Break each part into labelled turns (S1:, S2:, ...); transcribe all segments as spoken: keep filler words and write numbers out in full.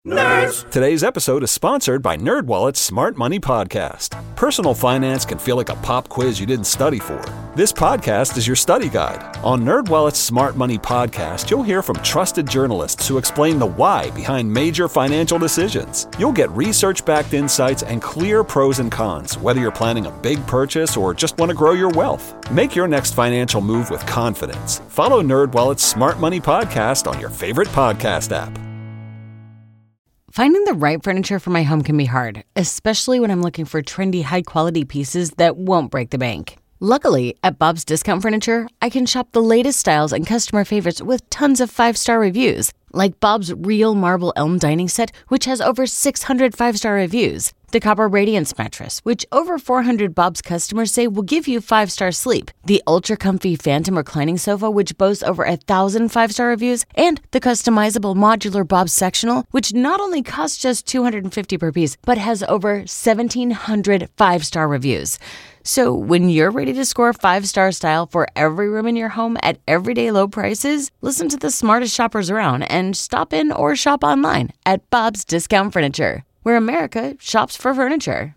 S1: Nerds! Today's episode is sponsored by NerdWallet's Smart Money Podcast. Personal finance can feel like a pop quiz you didn't study for. This podcast is your study guide. On NerdWallet's Smart Money Podcast, you'll hear from trusted journalists who explain the why behind major financial decisions. You'll get research-backed insights and clear pros and cons, whether you're planning a big purchase or just want to grow your wealth. Make your next financial move with confidence. Follow NerdWallet's Smart Money Podcast on your favorite podcast app.
S2: Finding the right furniture for my home can be hard, especially when I'm looking for trendy, high-quality pieces that won't break the bank. Luckily, at Bob's Discount Furniture, I can shop the latest styles and customer favorites with tons of five-star reviews, like Bob's Real Marble Elm Dining Set, which has over six hundred five-star reviews. The Copper Radiance Mattress, which over four hundred Bob's customers say will give you five-star sleep. The Ultra Comfy Phantom Reclining Sofa, which boasts over a thousand five-star reviews. And the customizable modular Bob's Sectional, which not only costs just two hundred fifty dollars per piece, but has over seventeen hundred five-star reviews. So when you're ready to score five-star style for every room in your home at everyday low prices, listen to the smartest shoppers around and stop in or shop online at Bob's Discount Furniture, where America shops for furniture.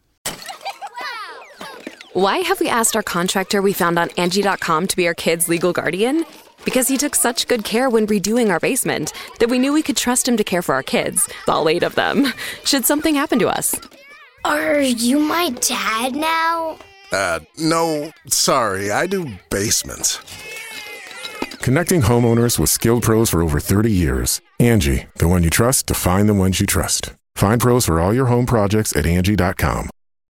S3: Why have we asked our contractor we found on Angie dot com to be our kids' legal guardian? Because he took such good care when redoing our basement that we knew we could trust him to care for our kids, all eight of them, should something happen to us.
S4: Are you my dad now?
S5: Uh, no, sorry, I do basements.
S6: Connecting homeowners with skilled pros for over thirty years. Angie, the one you trust to find the ones you trust. Find pros for all your home projects at Angie dot com.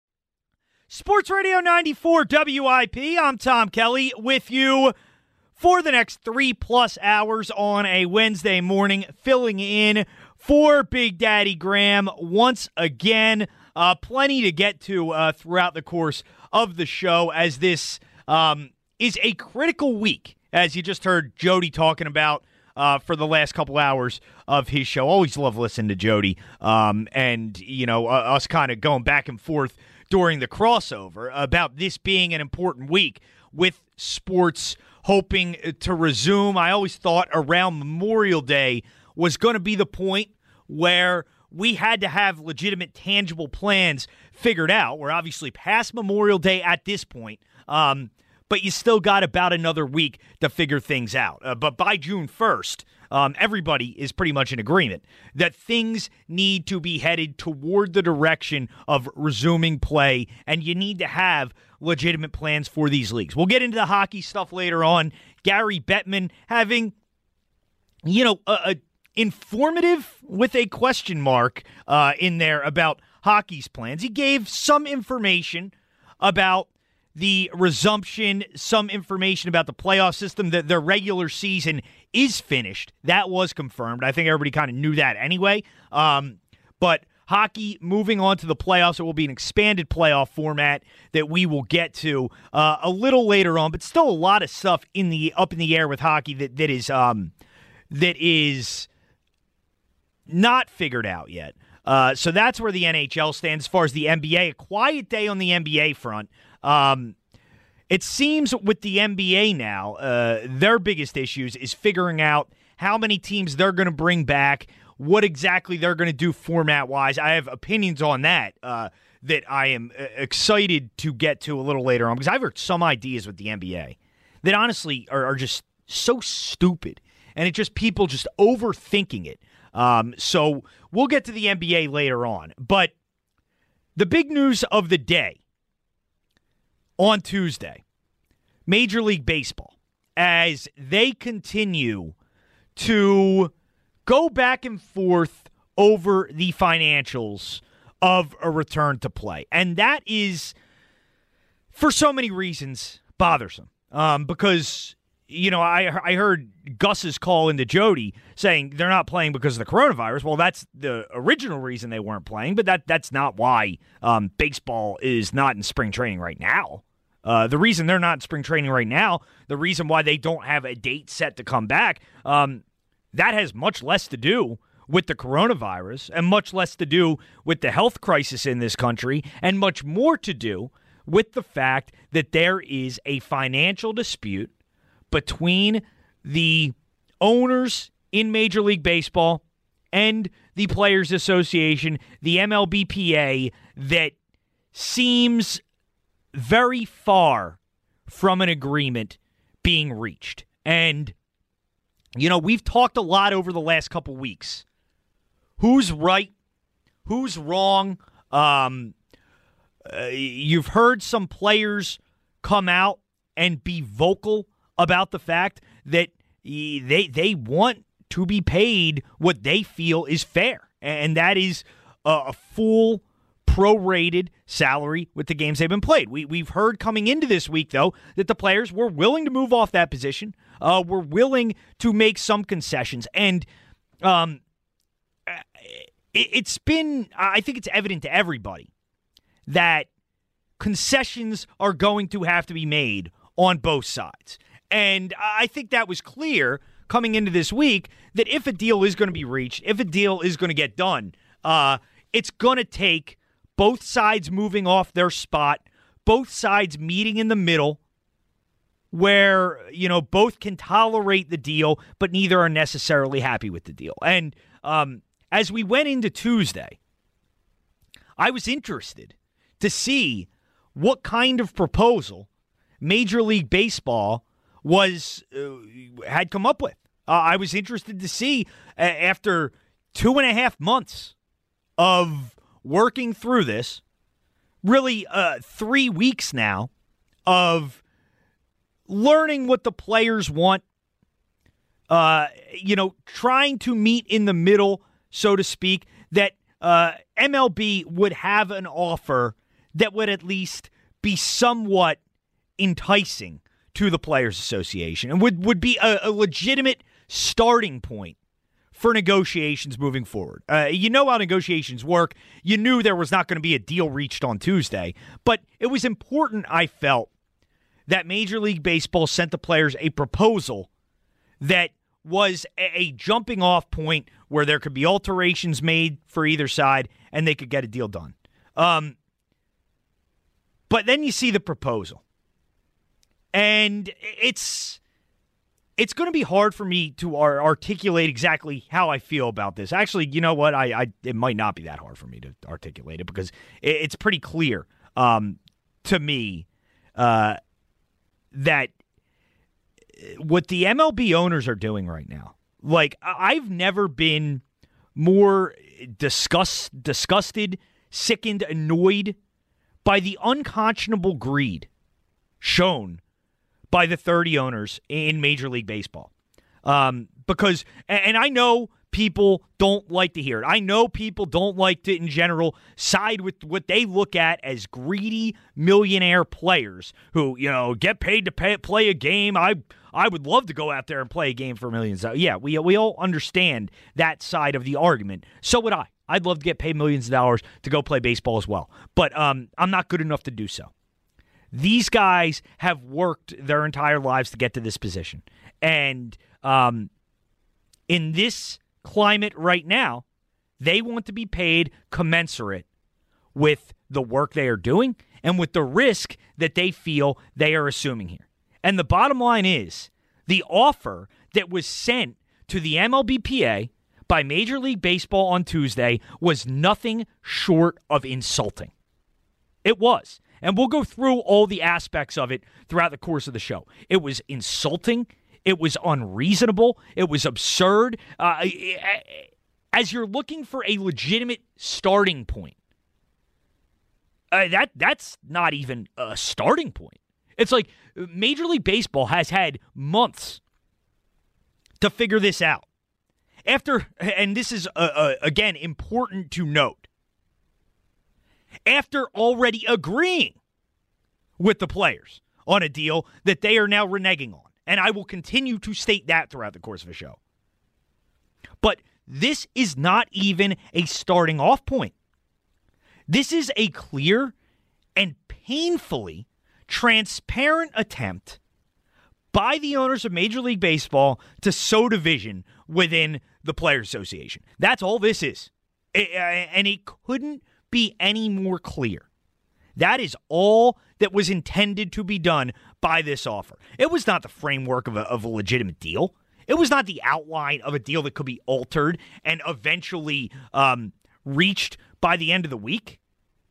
S7: Sports Radio ninety-four W I P. I'm Tom Kelly with you for the next three-plus hours on a Wednesday morning, filling in for Big Daddy Graham once again. Uh, plenty to get to uh, throughout the course of the show, as this um, is a critical week, as you just heard Jody talking about uh, for the last couple hours of his show. Always love listening to Jody, um, and you know uh, us kind of going back and forth during the crossover about this being an important week with sports hoping to resume. I always thought around Memorial Day was going to be the point where we had to have legitimate, tangible plans figured out. We're obviously past Memorial Day at this point, um, but you still got about another week to figure things out. Uh, but by June first, um, everybody is pretty much in agreement that things need to be headed toward the direction of resuming play, and you need to have legitimate plans for these leagues. We'll get into the hockey stuff later on. Gary Bettman having, you know, a, a informative with a question mark uh, in there about hockey's plans. He gave some information about the resumption, some information about the playoff system, that the regular season is finished. That was confirmed. I think everybody kind of knew that anyway. Um, but hockey moving on to the playoffs, it will be an expanded playoff format that we will get to uh, a little later on, but still a lot of stuff in the up in the air with hockey that that is um, that is not figured out yet. Uh, so that's where the N H L stands. As far as the N B A, a quiet day on the N B A front. Um, it seems with the N B A now, uh, their biggest issues is figuring out how many teams they're going to bring back, what exactly they're going to do format-wise. I have opinions on that uh, that I am excited to get to a little later on, because I've heard some ideas with the N B A that honestly are, are just so stupid, and it's just people just overthinking it. Um, so we'll get to the N B A later on. But the big news of the day on Tuesday, Major League Baseball, as they continue to go back and forth over the financials of a return to play. And that is, for so many reasons, bothersome. Um, because, you know, I I heard Gus's call into Jody saying they're not playing because of the coronavirus. Well, that's the original reason they weren't playing, but that that's not why um, baseball is not in spring training right now. Uh, the reason they're not in spring training right now, the reason why they don't have a date set to come back, um, that has much less to do with the coronavirus and much less to do with the health crisis in this country and much more to do with the fact that there is a financial dispute between the owners in Major League Baseball and the Players Association, the M L B P A, that seems very far from an agreement being reached. And, you know, we've talked a lot over the last couple weeks. Who's right? Who's wrong? Um, uh, you've heard some players come out and be vocal about the fact that they they want to be paid what they feel is fair, and that is a, a full prorated salary with the games they've been played. We, we've heard coming into this week, though, that the players were willing to move off that position, uh, were willing to make some concessions, and um, it, it's been, I think it's evident to everybody that concessions are going to have to be made on both sides. And I think that was clear coming into this week that if a deal is going to be reached, if a deal is going to get done, uh, it's going to take both sides moving off their spot, both sides meeting in the middle where, you know, both can tolerate the deal, but neither are necessarily happy with the deal. And um, as we went into Tuesday, I was interested to see what kind of proposal Major League Baseball was uh, had come up with. Uh, I was interested to see uh, after two and a half months of working through this, really uh, three weeks now of learning what the players want, uh, you know, trying to meet in the middle, so to speak, that uh, M L B would have an offer that would at least be somewhat enticing to the Players Association and would, would be a, a legitimate starting point for negotiations moving forward. Uh, you know how negotiations work. You knew there was not going to be a deal reached on Tuesday, but it was important, I felt, that Major League Baseball sent the players a proposal that was a, a jumping off point where there could be alterations made for either side and they could get a deal done. Um, but then you see the proposal. And it's it's going to be hard for me to ar- articulate exactly how I feel about this. Actually, you know what? I, I it might not be that hard for me to articulate it because it, it's pretty clear um, to me uh, that what the M L B owners are doing right now, like I've never been more disgust, disgusted, sickened, annoyed by the unconscionable greed shown by the thirty owners in Major League Baseball. Um, because, and I know people don't like to hear it. I know people don't like to, in general, side with what they look at as greedy millionaire players who, you know, get paid to pay, play a game. I I would love to go out there and play a game for millions. Yeah, we, we all understand that side of the argument. So would I. I'd love to get paid millions of dollars to go play baseball as well. But um, I'm not good enough to do so. These guys have worked their entire lives to get to this position. And um, in this climate right now, they want to be paid commensurate with the work they are doing and with the risk that they feel they are assuming here. And the bottom line is, the offer that was sent to the M L B P A by Major League Baseball on Tuesday was nothing short of insulting. It was. And we'll go through all the aspects of it throughout the course of the show. It was insulting. It was unreasonable. It was absurd. Uh, as you're looking for a legitimate starting point, uh, that that's not even a starting point. It's like Major League Baseball has had months to figure this out. After, and this is, uh, uh, again, important to note, after already agreeing with the players on a deal that they are now reneging on. And I will continue to state that throughout the course of the show. But this is not even a starting off point. This is a clear and painfully transparent attempt by the owners of Major League Baseball to sow division within the Players Association. That's all this is. It, uh, and it couldn't be any more clear. That is all that was intended to be done by this offer. It was not the framework of a, of a legitimate deal. It was not the outline of a deal that could be altered and eventually um, reached by the end of the week.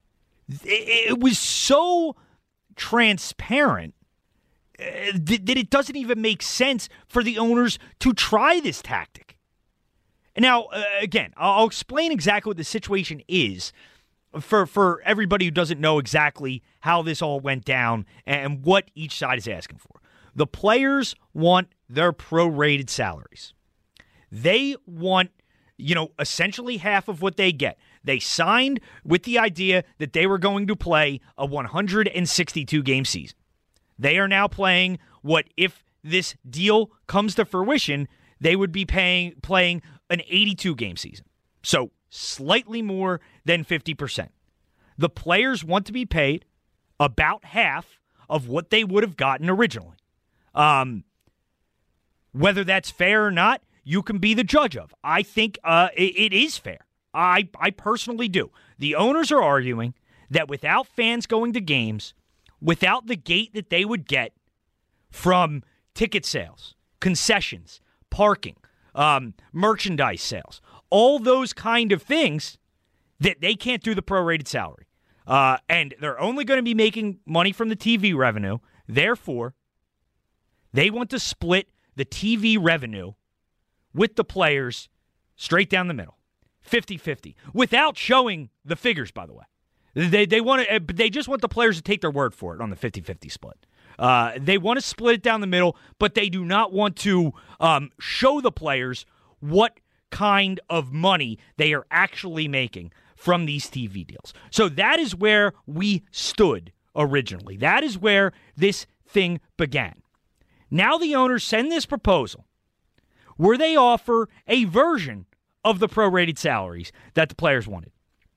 S7: It, it was so transparent uh, th- that it doesn't even make sense for the owners to try this tactic. Now, uh, again, I'll explain exactly what the situation is for, for everybody who doesn't know exactly how this all went down and what each side is asking for. The players want their prorated salaries. They want, you know, essentially half of what they get. They signed with the idea that they were going to play a one hundred sixty-two game season. They are now playing what, if this deal comes to fruition, they would be paying playing an eighty-two game season. So slightly more than fifty percent. The players want to be paid about half of what they would have gotten originally. Um, whether that's fair or not, you can be the judge of. I think uh, it, it is fair. I, I personally do. The owners are arguing that without fans going to games, without the gate that they would get from ticket sales, concessions, parking, um, merchandise sales, all those kind of things, that they can't do the prorated salary. Uh, and they're only going to be making money from the T V revenue. Therefore, they want to split the T V revenue with the players straight down the middle, fifty-fifty, without showing the figures, by the way. They they want to, they just want the players to take their word for it on the fifty-fifty split. Uh, they want to split it down the middle, but they do not want to um, show the players what kind of money they are actually making from these T V deals. So that is where we stood originally. That is where this thing began. Now the owners send this proposal where they offer a version of the prorated salaries that the players wanted.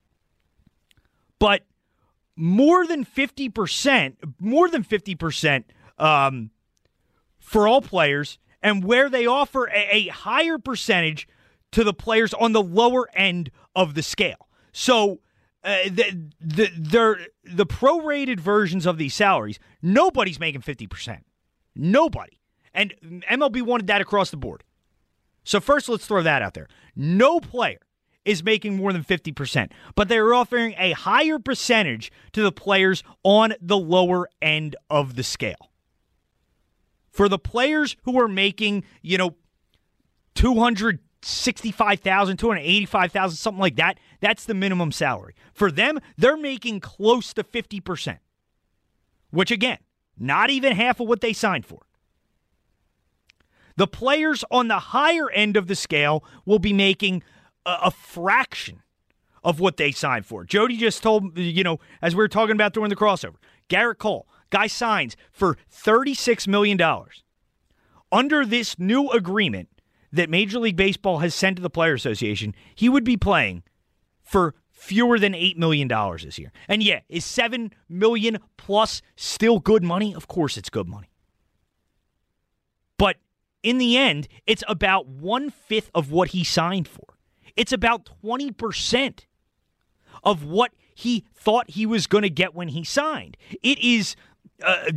S7: But more than fifty percent, more than fifty percent um, for all players, and where they offer a, a higher percentage to the players on the lower end of the scale. So uh, the the the, the prorated versions of these salaries, nobody's making fifty percent. Nobody. And M L B wanted that across the board. So first, let's throw that out there. No player is making more than fifty percent, but they're offering a higher percentage to the players on the lower end of the scale. For the players who are making, you know, two hundred sixty-five thousand dollars, two hundred eighty-five thousand dollars, something like that, that's the minimum salary. For them, they're making close to fifty percent, which again, not even half of what they signed for. The players on the higher end of the scale will be making a, a fraction of what they signed for. Jody just told, you know, as we were talking about during the crossover, Garrett Cole, guy signs for thirty-six million dollars. Under this new agreement that Major League Baseball has sent to the Players Association, he would be playing for fewer than eight million dollars this year. And yeah, is seven million dollars plus still good money? Of course it's good money. But in the end, it's about one-fifth of what he signed for. It's about twenty percent of what he thought he was going to get when he signed. It is uh,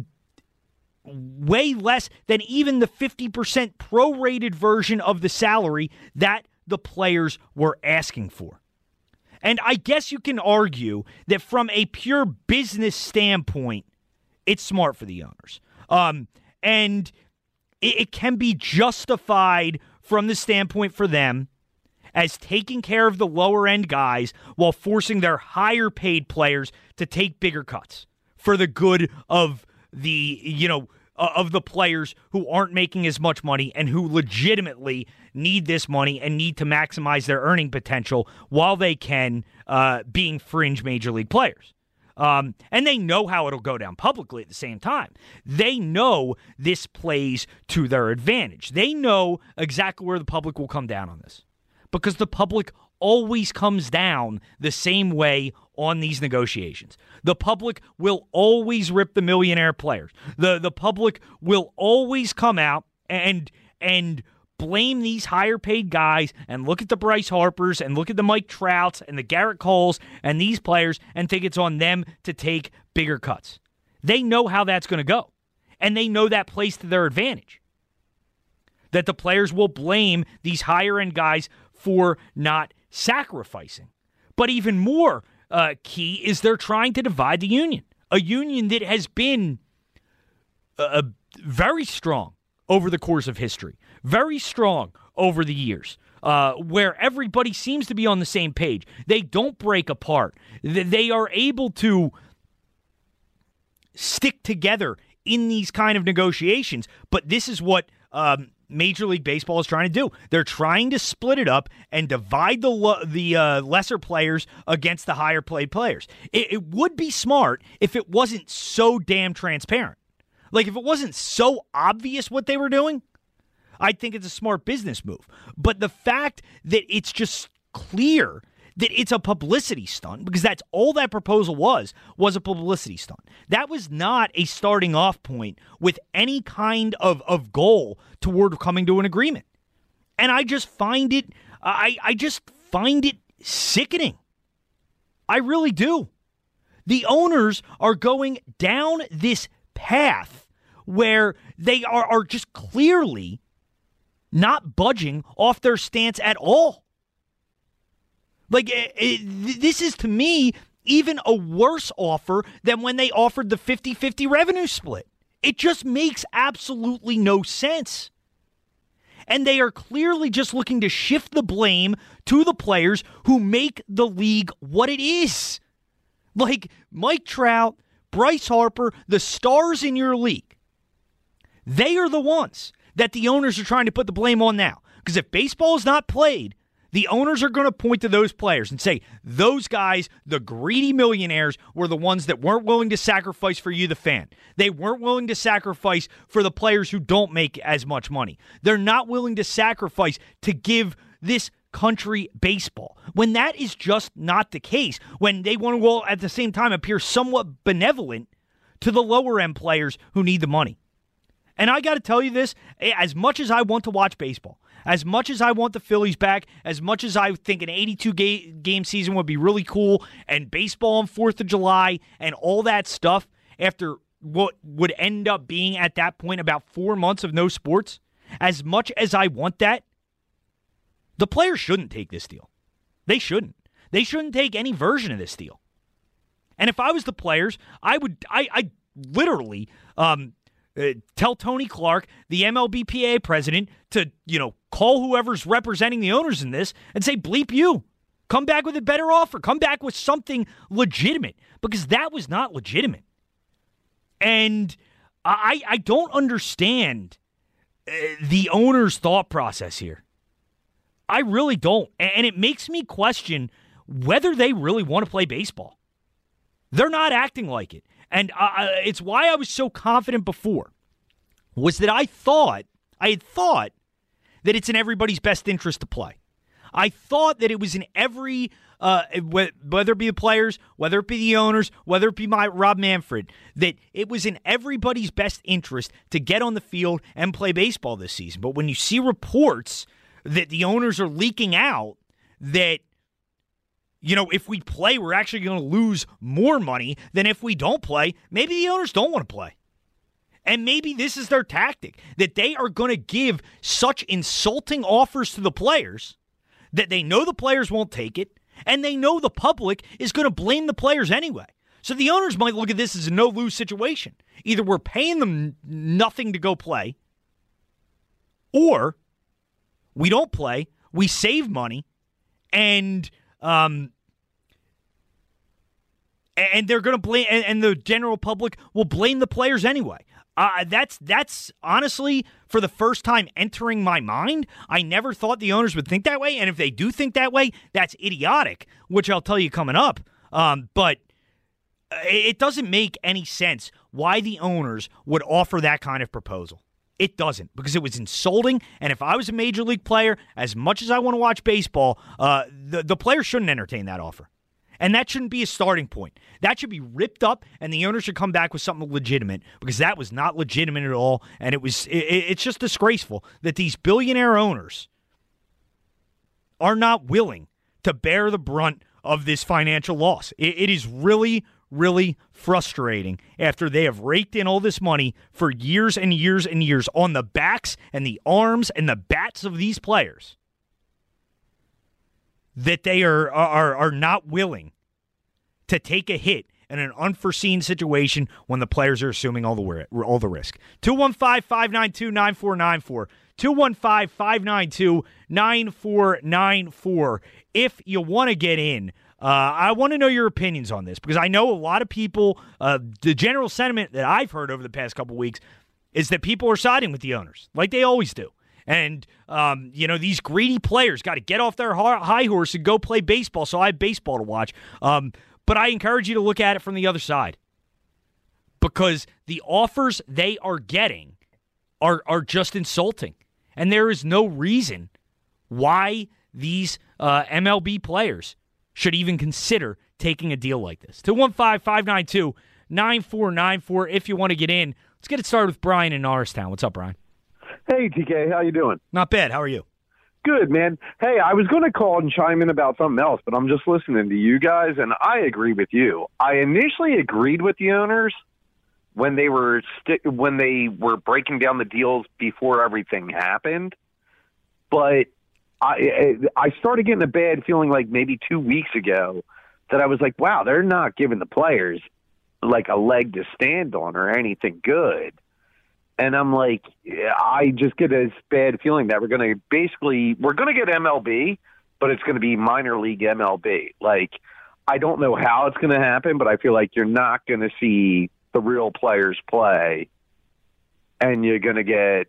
S7: way less than even the fifty percent prorated version of the salary that the players were asking for. And I guess you can argue that from a pure business standpoint, it's smart for the owners. Um, and it, it can be justified from the standpoint for them as taking care of the lower-end guys while forcing their higher-paid players to take bigger cuts for the good of the, you know, uh, of the players who aren't making as much money and who legitimately need this money and need to maximize their earning potential while they can, uh, being fringe major league players. Um, and they know how it'll go down publicly at the same time. They know this plays to their advantage. They know exactly where the public will come down on this, because the public always comes down the same way on these negotiations. The public will always rip the millionaire players. The the public will always come out and and blame these higher paid guys and look at the Bryce Harpers and look at the Mike Trouts and the Garrett Coles and these players and think it's on them to take bigger cuts. They know how that's going to go, and they know that plays to their advantage. that the players will blame these higher-end guys for not sacrificing. But even more uh, key is they're trying to divide the union, a union that has been uh, very strong over the course of history, very strong over the years, uh, where everybody seems to be on the same page. They don't break apart. They are able to stick together in these kind of negotiations, but this is what um, Major League Baseball is trying to do. They're trying to split it up and divide the lo- the uh, lesser players against the higher paid players. It, it would be smart if it wasn't so damn transparent. Like, if it wasn't so obvious what they were doing, I think it's a smart business move. But the fact that it's just clear that it's a publicity stunt, because that's all that proposal was, was a publicity stunt. That was not a starting off point with any kind of, of goal toward coming to an agreement. And I just find it, I, I just find it sickening. I really do. The owners are going down this path where they are, are just clearly not budging off their stance at all. Like, it, it, this is, to me, even a worse offer than when they offered the fifty-fifty revenue split. It just makes absolutely no sense. And they are clearly just looking to shift the blame to the players who make the league what it is. Like Mike Trout, Bryce Harper, the stars in your league. They are the ones that the owners are trying to put the blame on now. Because if baseball is not played, the owners are going to point to those players and say, those guys, the greedy millionaires, were the ones that weren't willing to sacrifice for you, the fan. They weren't willing to sacrifice for the players who don't make as much money. They're not willing to sacrifice to give this country baseball. When that is just not the case, when they want to all at the same time appear somewhat benevolent to the lower end players who need the money. And I got to tell you this, as much as I want to watch baseball, as much as I want the Phillies back, as much as I think an eighty-two game season would be really cool, and baseball on fourth of July and all that stuff after what would end up being at that point about four months of no sports, as much as I want that, the players shouldn't take this deal. They shouldn't. They shouldn't take any version of this deal. And if I was the players, I would, I, I literally um, uh, tell Tony Clark, the M L B P A president, to, you know, call whoever's representing the owners in this and say, bleep you. Come back with a better offer. Come back with something legitimate, because that was not legitimate. And I, I don't understand uh, the owner's thought process here. I really don't. And it makes me question whether they really want to play baseball. They're not acting like it. And uh, it's why I was so confident before, was that I thought, I had thought that it's in everybody's best interest to play. I thought that it was in every, uh, whether it be the players, whether it be the owners, whether it be my Rob Manfred, that it was in everybody's best interest to get on the field and play baseball this season. But when you see reports that the owners are leaking out that, you know, if we play, we're actually going to lose more money than if we don't play, maybe the owners don't want to play. And maybe this is their tactic, that they are going to give such insulting offers to the players that they know the players won't take it, and they know the public is going to blame the players anyway. So the owners might look at this as a no-lose situation. Either we're paying them nothing to go play, or we don't play, we save money, and um, and they're going to blame, and, and the general public will blame the players anyway. Uh, that's that's honestly, for the first time entering my mind. I never thought the owners would think that way, and if they do think that way, that's idiotic, which I'll tell you coming up. Um, but it doesn't make any sense why the owners would offer that kind of proposal. It doesn't, because it was insulting, and if I was a major league player, as much as I want to watch baseball, uh, the, the players shouldn't entertain that offer. And that shouldn't be a starting point. That should be ripped up, and the owner should come back with something legitimate, because that was not legitimate at all, and it was it, it's just disgraceful that these billionaire owners are not willing to bear the brunt of this financial loss. It, it is really, really frustrating after they have raked in all this money for years and years and years on the backs and the arms and the bats of these players that they are are are not willing to take a hit in an unforeseen situation when the players are assuming all the all the risk. two one five, five nine two, nine four nine four. two one five, five nine two, nine four nine four. If you want to get in, uh, I want to know your opinions on this because I know a lot of people, uh, the general sentiment that I've heard over the past couple weeks is that people are siding with the owners like they always do. And, um, you know, these greedy players got to get off their high horse and go play baseball, so I have baseball to watch. Um, but I encourage you to look at it from the other side because the offers they are getting are are just insulting. And there is no reason why these uh, M L B players should even consider taking a deal like this. two one five, five nine two, nine four nine four if you want to get in. Let's get it started with Brian in Norristown. What's up, Brian?
S8: Hey, T K, how you doing?
S7: Not bad. How are you?
S8: Good, man. Hey, I was going to call and chime in about something else, but I'm just listening to you guys, and I agree with you. I initially agreed with the owners when they were sti- when they were breaking down the deals before everything happened, but I I started getting a bad feeling like maybe two weeks ago that I was like, wow, they're not giving the players like a leg to stand on or anything good. And I'm like, I just get a bad feeling that we're going to basically, we're going to get M L B, but it's going to be minor league M L B. Like, I don't know how it's going to happen, but I feel like you're not going to see the real players play, and you're going to get,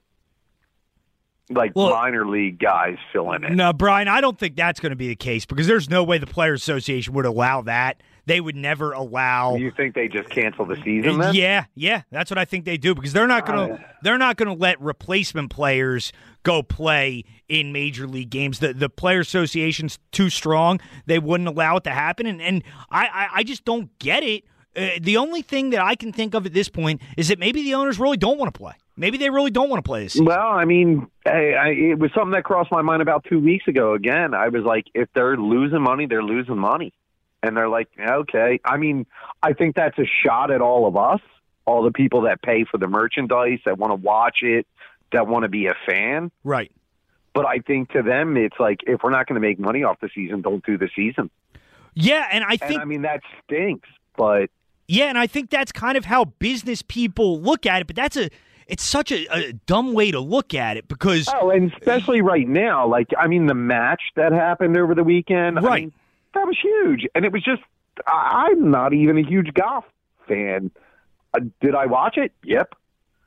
S8: like, well, minor league guys filling it.
S7: No, Brian, I don't think that's going to be the case because there's no way the Players Association would allow that. They would never allow.
S8: You think they just cancel the season then?
S7: Yeah, yeah, that's what I think they do because they're not going to. Uh, they're not going to let replacement players go play in major league games. The the Players Association's too strong. They wouldn't allow it to happen, and and I I, I just don't get it. Uh, the only thing that I can think of at this point is that maybe the owners really don't want to play. Maybe they really don't want to play this season.
S8: Well, I mean, I, I, it was something that crossed my mind about two weeks ago. Again, I was like, if they're losing money, they're losing money. And they're like, okay. I mean, I think that's a shot at all of us, all the people that pay for the merchandise, that want to watch it, that want to be a fan.
S7: Right.
S8: But I think to them, it's like, if we're not going to make money off the season, don't do the season.
S7: Yeah, and I think...
S8: And I mean, that stinks, but...
S7: Yeah, and I think that's kind of how business people look at it, but that's a... It's such a, a dumb way to look at it because...
S8: Oh, and especially right now, like, I mean, the match that happened over the weekend...
S7: Right.
S8: I mean, that was huge. And it was just, I'm not even a huge golf fan. Uh, did I watch it? Yep.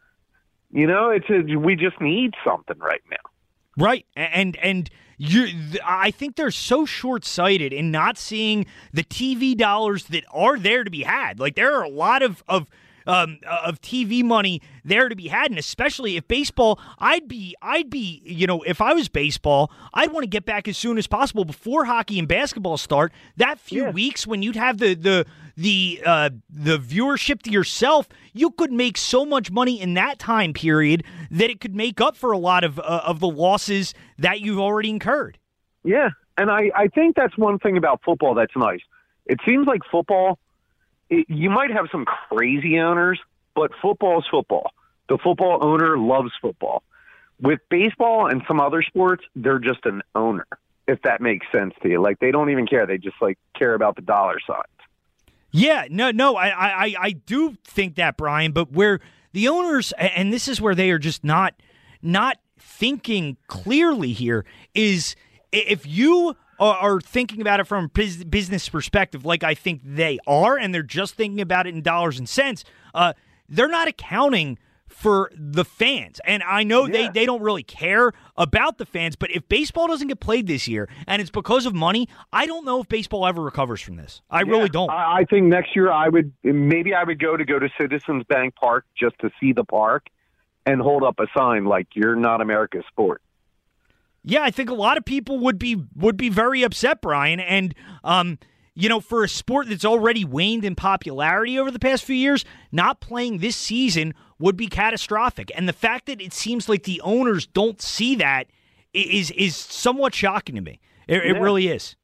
S8: You know, it's a, we just need something right now.
S7: Right. And, and you, I think they're so short-sighted in not seeing the T V dollars that are there to be had. Like, there are a lot of, of, Um, of T V money there to be had, and especially if baseball, I'd be, I'd be, you know, if I was baseball, I'd want to get back as soon as possible before hockey and basketball start. That few
S8: yeah.
S7: weeks when you'd have the the the uh, the viewership to yourself, you could make so much money in that time period that it could make up for a lot of uh, of the losses that you've already incurred.
S8: Yeah, and I, I think that's one thing about football that's nice. It seems like football. It, you might have some crazy owners, but football is football. The football owner loves football. With baseball and some other sports, they're just an owner, if that makes sense to you. Like, they don't even care. They just, like, care about the dollar signs.
S7: Yeah, no, no, I, I, I do think that, Brian, but where the owners, and this is where they are just not, not thinking clearly here, is if you are thinking about it from a business perspective like I think they are, and they're just thinking about it in dollars and cents, uh, they're not accounting for the fans. And I know yeah. they, they don't really care about the fans, but if baseball doesn't get played this year and it's because of money, I don't know if baseball ever recovers from this. I yeah. really don't.
S8: I think next year I would maybe I would go to go to Citizens Bank Park just to see the park and hold up a sign like, you're not America's sport.
S7: Yeah, I think a lot of people would be would be very upset, Brian. And, um, you know, for a sport that's already waned in popularity over the past few years, not playing this season would be catastrophic. And the fact that it seems like the owners don't see that is is somewhat shocking to me. It,
S8: yeah.
S7: it really is.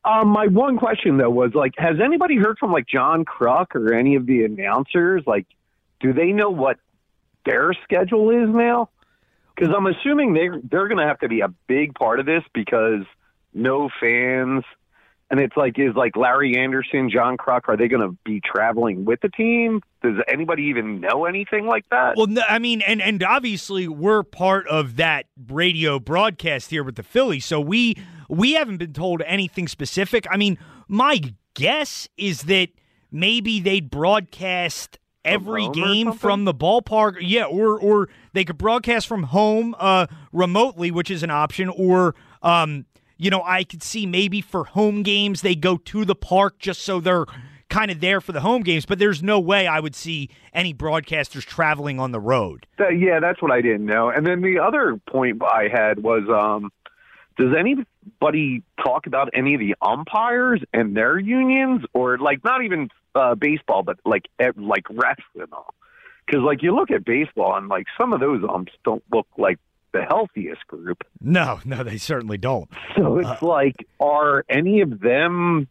S8: Um, my one question though was like, has anybody heard from like John Kruk or any of the announcers? Like, do they know what their schedule is now? Because I'm assuming they they're going to have to be a big part of this because no fans. And it's like, is like Larry Anderson, John Kruk, are they going to be traveling with the team? Does anybody even know anything like that?
S7: Well, no, I mean, and, and obviously we're part of that radio broadcast here with the Phillies, so we we haven't been told anything specific. I mean, my guess is that maybe they'd broadcast every game from the ballpark. Yeah, or or they could broadcast from home uh, remotely, which is an option, or um, you know, I could see maybe for home games they go to the park just so they're kind of there for the home games, but there's no way I would see any broadcasters traveling on the road.
S8: Uh, yeah, that's what I didn't know. And then the other point I had was, um, does anybody talk about any of the umpires and their unions, or like not even uh, baseball, but like like wrestling? Because like you look at baseball and like some of those umps don't look like the healthiest group.
S7: No, no, they certainly don't.
S8: So it's uh, like, are any of them,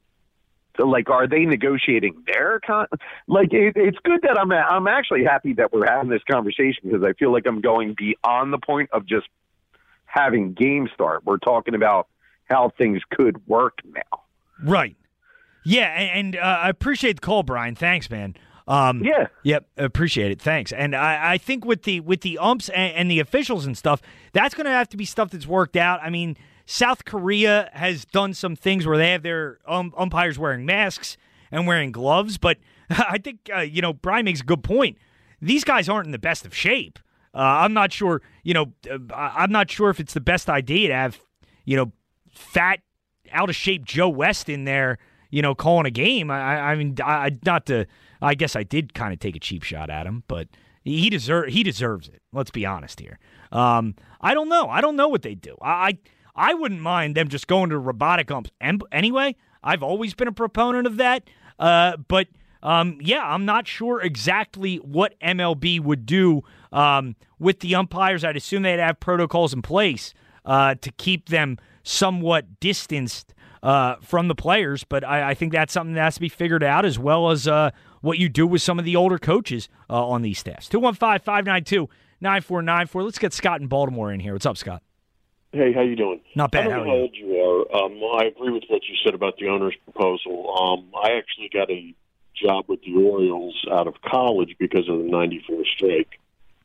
S8: like, are they negotiating their con? Like, it, it's good that I'm I'm actually happy that we're having this conversation because I feel like I'm going beyond the point of just having game start. We're talking about how things could work now.
S7: Right. Yeah, and, and uh, I appreciate the call, Brian. Thanks, man. Um,
S8: yeah.
S7: Yep. Appreciate it. Thanks. And I, I think with the with the umps and, and the officials and stuff, that's going to have to be stuff that's worked out. I mean, South Korea has done some things where they have their um, umpires wearing masks and wearing gloves. But I think, uh, you know, Brian makes a good point. These guys aren't in the best of shape. Uh, I'm not sure, you know, uh, I'm not sure if it's the best idea to have, you know, fat, out of shape Joe West in there, you know, calling a game. I, I mean, I, not to, I guess I did kind of take a cheap shot at him, but he deserve he deserves it. Let's be honest here. Um, I don't know. I don't know what they do. I, I I wouldn't mind them just going to robotic umps anyway. I've always been a proponent of that. Uh, but um, yeah, I'm not sure exactly what M L B would do um, with the umpires. I'd assume they'd have protocols in place uh, to keep them somewhat distanced uh, from the players. But I, I think that's something that has to be figured out, as well as uh, what you do with some of the older coaches uh, on these staffs. two one five, five nine two, nine four nine four. Let's get Scott in Baltimore in here. What's up, Scott?
S9: Hey, how you doing?
S7: Not bad.
S9: I don't
S7: how
S9: know
S7: are
S9: how
S7: you?
S9: old you are. Um, I agree with what you said about the owner's proposal. Um, I actually got a job with the Orioles out of college because of the ninety-four strike.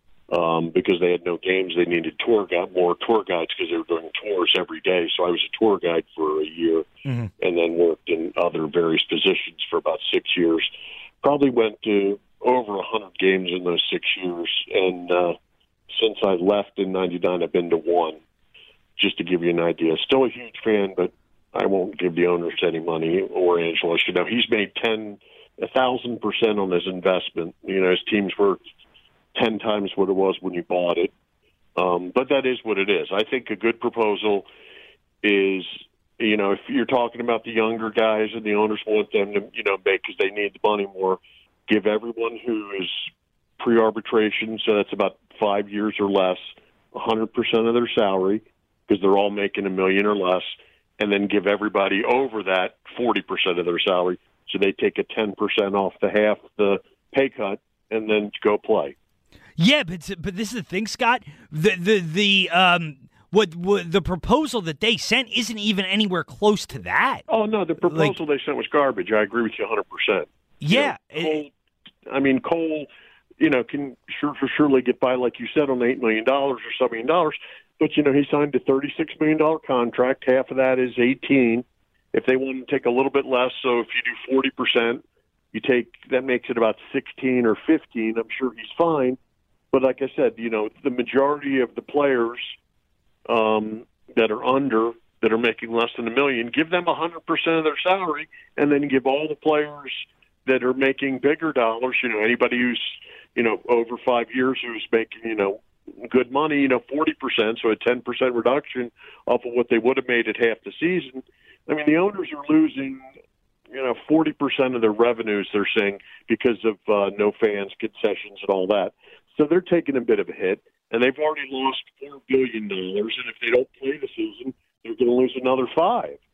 S9: Um, because they had no games, they needed tour guide, more tour guides because they were doing tours every day. So I was a tour guide for a year, mm-hmm. and then worked in other various positions for about six years. Probably went to over a hundred games in those six years, and uh, since I left in ninety-nine, I've been to one. Just to give you an idea, still a huge fan, but I won't give the owners any money, or Angelo should know. He's made ten, a thousand percent on his investment. You know, his team's worth ten times what it was when you bought it. Um, but that is what it is. I think a good proposal is, you know, if you're talking about the younger guys and the owners want them to, you know, make because they need the money more, give everyone who is pre-arbitration, so that's about five years or less, one hundred percent of their salary, because they're all making a million or less, and then give everybody over that forty percent of their salary, so they take a ten percent off the half the pay cut, and then go play.
S7: Yeah, but but this is the thing, Scott. The the the um what, what the proposal that they sent isn't even anywhere close to that.
S9: Oh no, the proposal like, they sent was garbage. I agree with you one hundred percent.
S7: Yeah,
S9: you know, Cole, I mean Cole, you know, can sure for surely get by, like you said, on eight million dollars or seven million dollars. But, you know, he signed a thirty-six million dollars contract. Half of that is eighteen. If they want to take a little bit less, so if you do forty percent, you take that makes it about sixteen or fifteen. I'm sure he's fine. But like I said, you know, the majority of the players um, that are under, that are making less than a million, give them one hundred percent of their salary, and then give all the players that are making bigger dollars, you know, anybody who's, you know, over five years who's making, you know, good money, you know, forty percent, so a ten percent reduction off of what they would have made at half the season. I mean, the owners are losing, you know, forty percent of their revenues, they're saying, because of uh, no fans, concessions, and all that. So they're taking a bit of a hit, and they've already lost four billion dollars, and if they don't play the season, they're going to lose another five.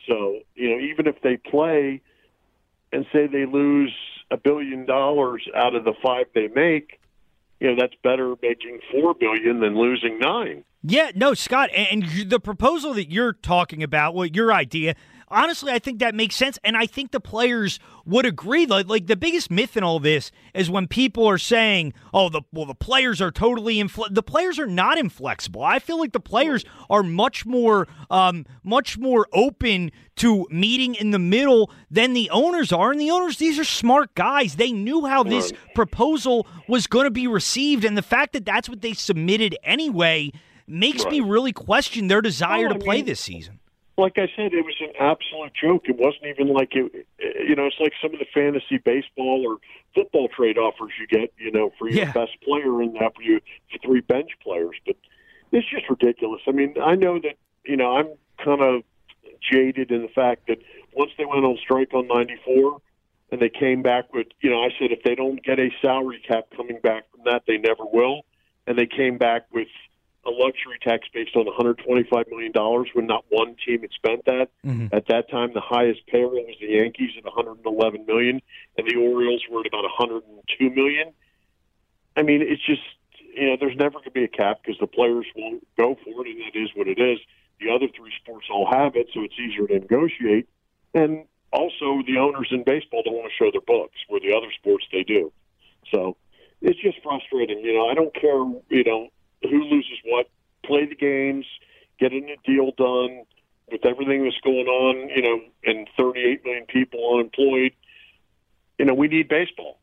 S9: So, you know, even if they play and say they lose a billion dollars out of the five they make, you know, that's better making four billion than losing nine.
S7: Yeah, no, Scott, and the proposal that you're talking about, well, your idea, honestly, I think that makes sense, and I think the players would agree. Like, like the biggest myth in all this is when people are saying, "Oh, the well, the players are totally infle-. The players are not inflexible." I feel like the players are much more, um, much more open to meeting in the middle than the owners are. And the owners, these are smart guys. They knew how this proposal was going to be received, and the fact that that's what they submitted anyway makes right. me really question their desire
S9: well,
S7: to play
S9: mean,
S7: this season.
S9: Like I said, it was an absolute joke. It wasn't even like it. You know, it's like some of the fantasy baseball or football trade offers you get. You know, for your
S7: yeah.
S9: best player and that for you for three bench players. But it's just ridiculous. I mean, I know that you know I'm kind of jaded in the fact that once they went on strike on ninety-four and they came back with, you know, I said if they don't get a salary cap coming back from that, they never will. And they came back with a luxury tax based on one hundred twenty-five million dollars when not one team had spent that. Mm-hmm. At that time, the highest payroll was the Yankees at one hundred eleven million dollars, and the Orioles were at about one hundred two million dollars. I mean, it's just, you know, there's never going to be a cap because the players won't go for it, and it is what it is. The other three sports all have it, so it's easier to negotiate. And also, the owners in baseball don't want to show their books, where the other sports they do. So it's just frustrating. You know, I don't care, you know, who loses what. Play the games, get a deal done with everything that's going on, you know, and thirty-eight million people unemployed. You know, we need baseball.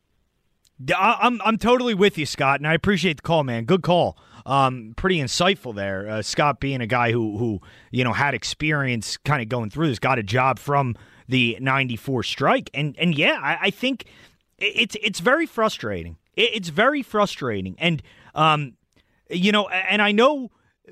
S7: I'm I'm totally with you, Scott, and I appreciate the call, man. Good call. Um, pretty insightful there. Uh, Scott being a guy who, who you know, had experience kind of going through this, got a job from the ninety-four strike. And, and yeah, I, I think it's it's very frustrating. It's very frustrating. And, um, you know, and I know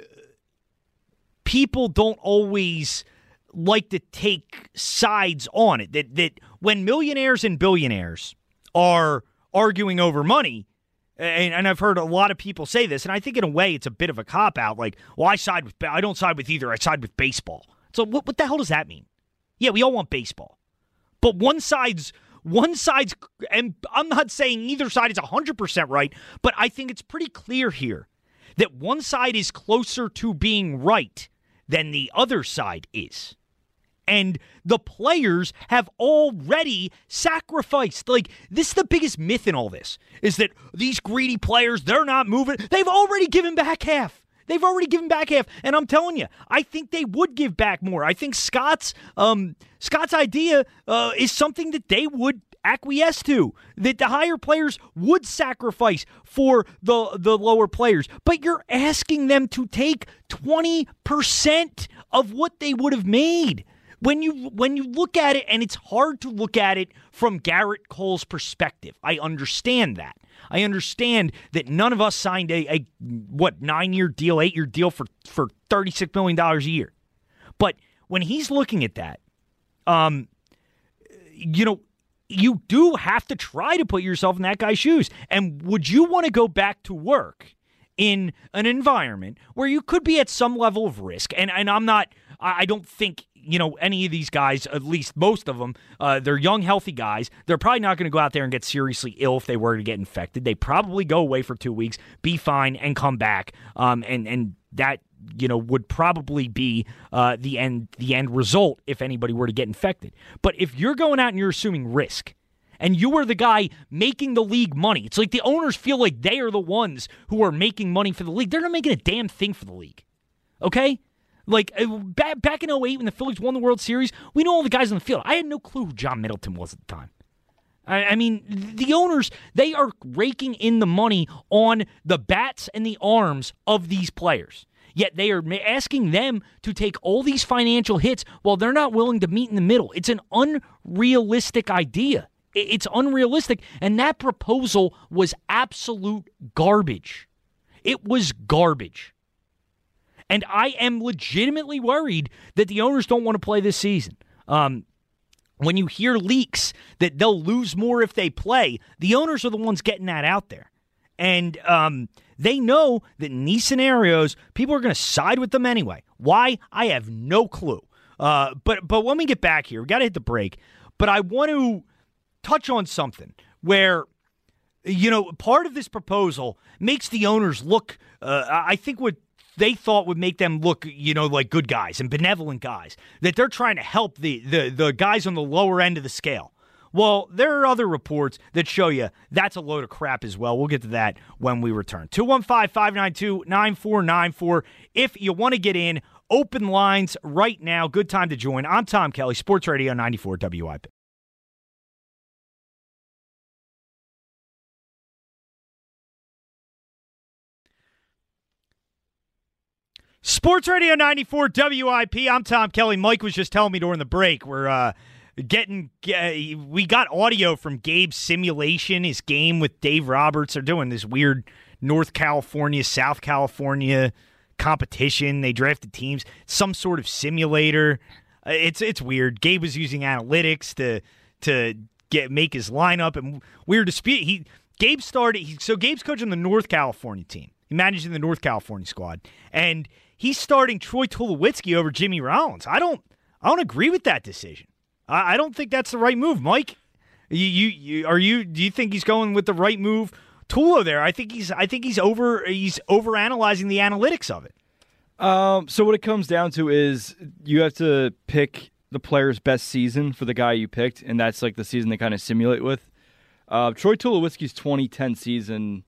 S7: people don't always like to take sides on it, that that when millionaires and billionaires are arguing over money, and, and I've heard a lot of people say this, and I think in a way it's a bit of a cop-out, like, well, I side with, I don't side with either, I side with baseball. So what, what the hell does that mean? Yeah, we all want baseball. But one side's, one side's, and I'm not saying either side is one hundred percent right, but I think it's pretty clear here that one side is closer to being right than the other side is. And the players have already sacrificed. Like, this is the biggest myth in all this, is that these greedy players, they're not moving. They've already given back half. They've already given back half. And I'm telling you, I think they would give back more. I think Scott's um, Scott's idea uh, is something that they would acquiesce to, that the higher players would sacrifice for the, the lower players. But you're asking them to take twenty percent of what they would have made. When you when you look at it, and it's hard to look at it from Garrett Cole's perspective. I understand that. I understand that none of us signed a, a what, nine-year deal, eight-year deal for, for thirty-six million dollars a year. But when he's looking at that, um, you know, you do have to try to put yourself in that guy's shoes. And would you want to go back to work in an environment where you could be at some level of risk? And and I'm not, I don't think, you know, any of these guys, at least most of them, uh, they're young, healthy guys. They're probably not going to go out there and get seriously ill if they were to get infected. They probably go away for two weeks, be fine, and come back. Um, and and that, you know, would probably be uh, the end the end result if anybody were to get infected. But if you're going out and you're assuming risk, and you are the guy making the league money, it's like the owners feel like they are the ones who are making money for the league. They're not making a damn thing for the league. Okay? Like, back, back in oh eight when the Phillies won the World Series, we know all the guys on the field. I had no clue who John Middleton was at the time. I, I mean, the owners, they are raking in the money on the bats and the arms of these players. Yet they are asking them to take all these financial hits while they're not willing to meet in the middle. It's an unrealistic idea. It's unrealistic, and that proposal was absolute garbage. It was garbage. And I am legitimately worried that the owners don't want to play this season. Um, when you hear leaks that they'll lose more if they play, the owners are the ones getting that out there. And um, they know that in these scenarios, people are going to side with them anyway. Why? I have no clue. Uh, but but when we get back here, we got to hit the break. But I want to touch on something where, you know, part of this proposal makes the owners look, uh, I think what they thought would make them look, you know, like good guys and benevolent guys, that they're trying to help the the, the guys on the lower end of the scale. Well, there are other reports that show you that's a load of crap as well. We'll get to that when we return. two one five, five nine two, nine four nine four. If you want to get in, open lines right now. Good time to join. I'm Tom Kelly, Sports Radio ninety-four W I P. Sports Radio ninety-four W I P. I'm Tom Kelly. Mike was just telling me during the break we're uh, getting uh, we got audio from Gabe's simulation, his game with Dave Roberts. They're doing this weird North California, South California competition. They drafted teams, some sort of simulator. Uh, it's it's weird. Gabe was using analytics to to get make his lineup, and we were disputing. He Gabe started. He, so Gabe's coaching the North California team. He managing the North California squad, and he's starting Troy Tulowitzki over Jimmy Rollins. I don't, I don't agree with that decision. I, I don't think that's the right move, Mike. You, you, you, are you? Do you think he's going with the right move, Tulo? There, I think he's, I think he's over, he's over analyzing the analytics of it.
S10: Um, so what it comes down to is you have to pick the player's best season for the guy you picked, and that's like the season they kind of simulate with. Uh, Troy Tulowitzki's twenty ten season.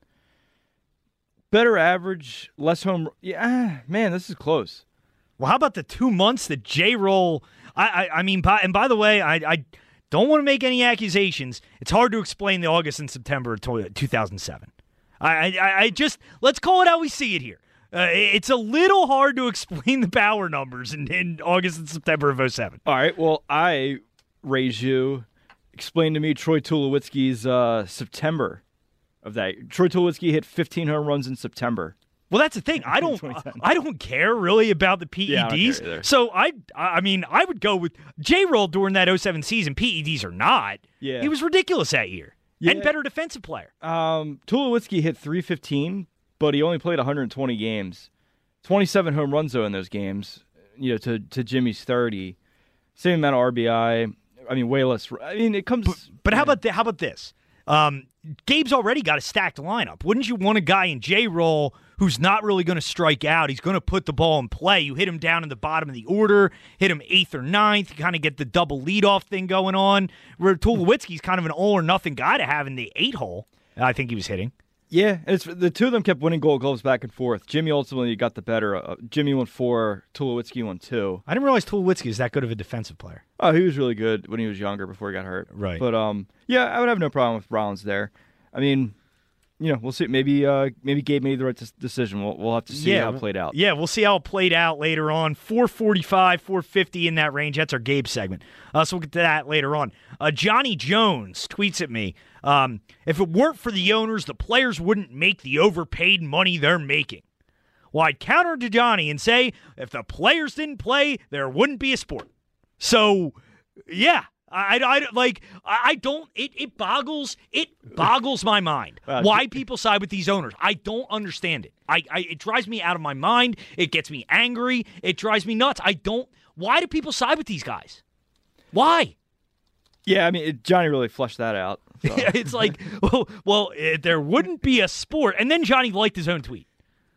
S10: Better average, less home. Yeah, man, this is close.
S7: Well, how about the two months that J-Roll? I, I, I mean, by, and by the way, I, I don't want to make any accusations. It's hard to explain the August and September of two thousand seven. I, I, I just let's call it how we see it here. Uh, it's a little hard to explain the power numbers in, in August and September of oh seven.
S10: All right. Well, I raise you. Explain to me Troy Tulowitzki's uh, September. Of that, Troy Tulowitzki hit fifteen home runs in September.
S7: Well, that's the thing. I don't, I don't care really about the P E Ds.
S10: Yeah, I
S7: so I, I mean, I would go with J-Roll during that oh seven season. P E Ds or not,
S10: yeah,
S7: he was ridiculous that year
S10: yeah.
S7: and better defensive player.
S10: Um, Tulowitzki hit three fifteen, but he only played one hundred twenty games. twenty-seven home runs though in those games. You know, to to Jimmy's thirty, same amount of R B I. I mean, way less. I mean, it comes.
S7: But, but how about the, how about this? Um, Gabe's already got a stacked lineup. Wouldn't you want a guy in J-Roll who's not really going to strike out? He's going to put the ball in play. You hit him down in the bottom of the order, hit him eighth or ninth, you kind of get the double leadoff thing going on. Where Tulowitzki's kind of an all-or-nothing guy to have in the eight-hole, I think he was hitting.
S10: Yeah, it's the two of them kept winning Gold Gloves back and forth. Jimmy ultimately got the better. Uh, Jimmy won four, Tulowitzki won two.
S7: I didn't realize Tulowitzki is that good of a defensive player.
S10: Oh, he was really good when he was younger before he got hurt.
S7: Right.
S10: But um, yeah, I would have no problem with Rollins there. I mean, you know, we'll see. Maybe uh, maybe Gabe made the right decision. We'll we'll have to see
S7: yeah,
S10: how it played out.
S7: Yeah, we'll see how it played out later on. four forty-five, four fifty in that range. That's our Gabe segment. Uh, so we'll get to that later on. Uh, Johnny Jones tweets at me, um, if it weren't for the owners, the players wouldn't make the overpaid money they're making. Well, I'd counter to Johnny and say, if the players didn't play, there wouldn't be a sport. So, yeah. I, I, like, I don't, it, it boggles, it boggles my mind why people side with these owners. I don't understand it. I, I, it drives me out of my mind. It gets me angry. It drives me nuts. I don't, why do people side with these guys? Why?
S10: Yeah, I mean, it, Johnny really fleshed that out. So.
S7: It's like, well, well it, there wouldn't be a sport. And then Johnny liked his own tweet.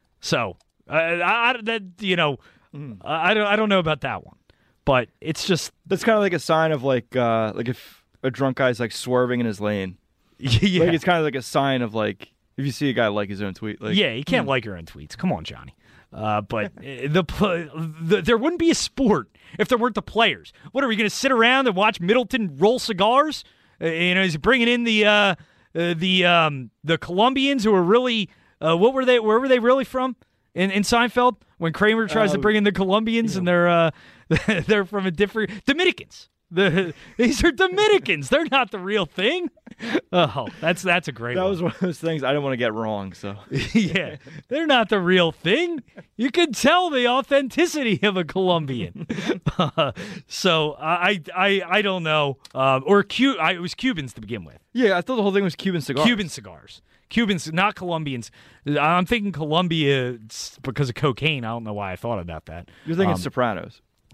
S7: So, uh, I, I, that, you know, mm. I, I, don't, I don't know about that one. But it's just
S10: that's kind of like a sign of like uh, like if a drunk guy's like swerving in his lane.
S7: Yeah,
S10: like it's kind of like a sign of like if you see a guy like his own tweet. Like,
S7: yeah, you can't hmm. like your own tweets. Come on, Johnny. Uh, but the, the there wouldn't be a sport if there weren't the players. What are we going to sit around and watch Middleton roll cigars? Uh, you know, he's bringing in the uh, uh, the um, the Colombians who are really uh, what were they? Where were they really from? In in Seinfeld when Kramer tries uh, to bring in the Colombians yeah. and they're. Uh, They're from a different Dominicans. The, these are Dominicans. They're not the real thing. Oh, that's that's a great
S10: that
S7: one.
S10: was one of those things I didn't want to get wrong. So
S7: yeah, they're not the real thing. You can tell the authenticity of a Colombian. uh, so I I I don't know. Um, or Cu- I, it was Cubans to begin with.
S10: Yeah, I thought the whole thing was Cuban cigars.
S7: Cuban cigars. Cubans, not Colombians. I'm thinking Colombia because of cocaine. I don't know why I thought about that.
S10: You're thinking
S7: um,
S10: Sopranos.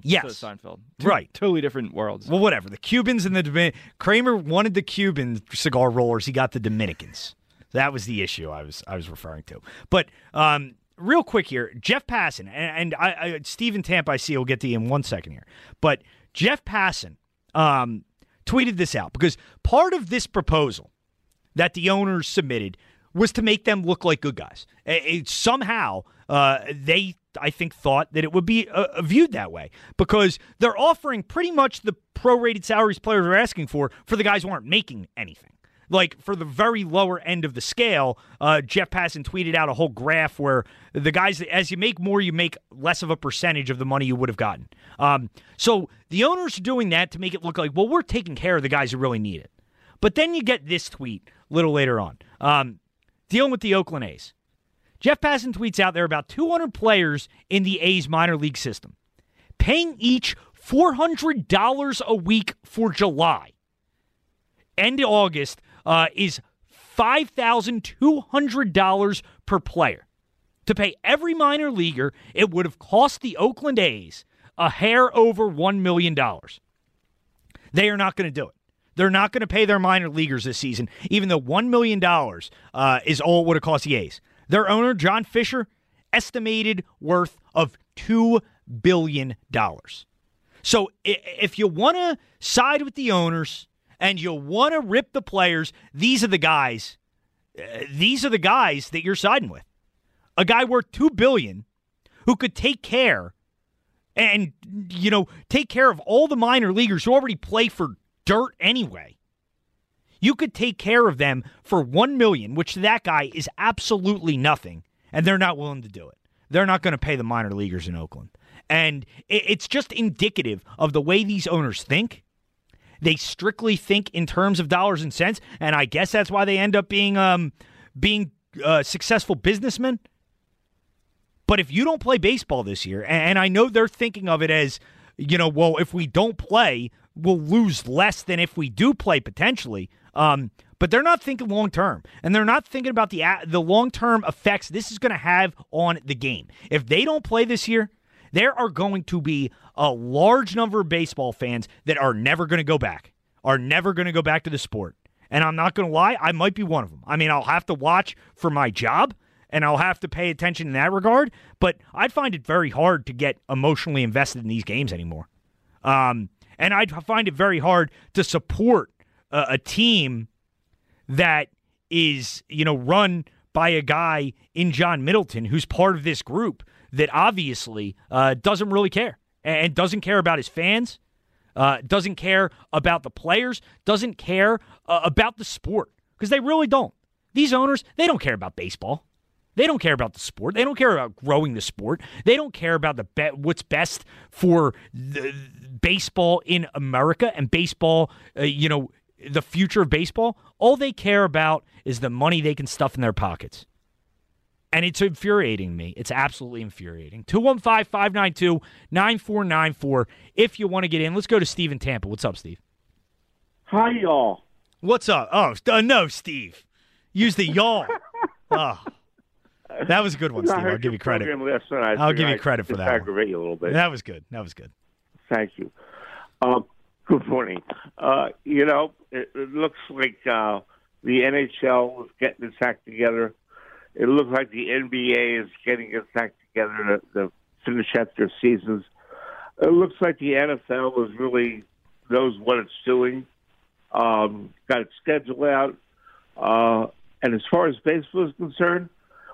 S7: Yes.
S10: instead of Seinfeld. Two
S7: Right.
S10: Totally different worlds.
S7: Well, whatever. The Cubans and the Domin- Kramer wanted the Cuban cigar rollers. He got the Dominicans. That was the issue I was I was referring to. But um, real quick here, Jeff Passan, and, and I, I, Steve in Tampa, I see, will get to you in one second here. But Jeff Passan um, tweeted this out because part of this proposal that the owners submitted was to make them look like good guys. It, it, somehow, uh, they, I think, thought that it would be uh, viewed that way because they're offering pretty much the prorated salaries players are asking for for the guys who aren't making anything. Like, for the very lower end of the scale, uh, Jeff Passan tweeted out a whole graph where the guys, as you make more, you make less of a percentage of the money you would have gotten. Um, so the owners are doing that to make it look like, well, we're taking care of the guys who really need it. But then you get this tweet a little later on, um, dealing with the Oakland A's. Jeff Passan tweets out there are about two hundred players in the A's minor league system, paying each four hundred dollars a week for July. End of August uh, is five thousand two hundred dollars per player. To pay every minor leaguer, it would have cost the Oakland A's a hair over one million dollars. They are not going to do it. They're not going to pay their minor leaguers this season, even though one million dollars uh, is all it would have cost the A's. Their owner, John Fisher, estimated worth of two billion dollars. So if you want to side with the owners and you want to rip the players, these are the guys. Uh, these are the guys that you're siding with. A guy worth two billion dollars who could take care and, you know, take care of all the minor leaguers who already play for dirt anyway. You could take care of them for one million dollars, which to that guy is absolutely nothing, and they're not willing to do it. They're not going to pay the minor leaguers in Oakland. And it's just indicative of the way these owners think. They strictly think in terms of dollars and cents, and I guess that's why they end up being um, being uh, successful businessmen. But if you don't play baseball this year, and I know they're thinking of it as, you know, well, if we don't play, we'll lose less than if we do play potentially. Um, but they're not thinking long term, and they're not thinking about the the long term effects this is going to have on the game. If they don't play this year, there are going to be a large number of baseball fans that are never going to go back, are never going to go back to the sport. And I'm not going to lie, I might be one of them. I mean, I'll have to watch for my job, and I'll have to pay attention in that regard, but I'd find it very hard to get emotionally invested in these games anymore. Um, and I'd find it very hard to support a, a team that is, you know, run by a guy in John Middleton who's part of this group that obviously uh, doesn't really care and doesn't care about his fans, uh, doesn't care about the players, doesn't care uh, about the sport, because they really don't. These owners, they don't care about baseball. They don't care about the sport. They don't care about growing the sport. They don't care about the be- what's best for the baseball in America and baseball, uh, you know, the future of baseball. All they care about is the money they can stuff in their pockets. And it's infuriating me. It's absolutely infuriating. two one five, five nine two, nine four nine four if you want to get in. Let's go to Steve in Tampa. What's up, Steve?
S11: Hi, y'all.
S7: What's up? Oh, uh, no, Steve. Use the y'all. Oh, that was a good one, Steve. I'll give you credit. I'll give you credit for that one.
S11: Aggravate you a little bit.
S7: That was good. That was good.
S11: Thank you. Um, good morning. Uh, you know, it, it looks like uh, the N H L is getting its act together. It looks like the N B A is getting its act together to, to finish out their seasons. It looks like the N F L is really knows what it's doing. Um, got its schedule out. Uh, and as far as baseball is concerned,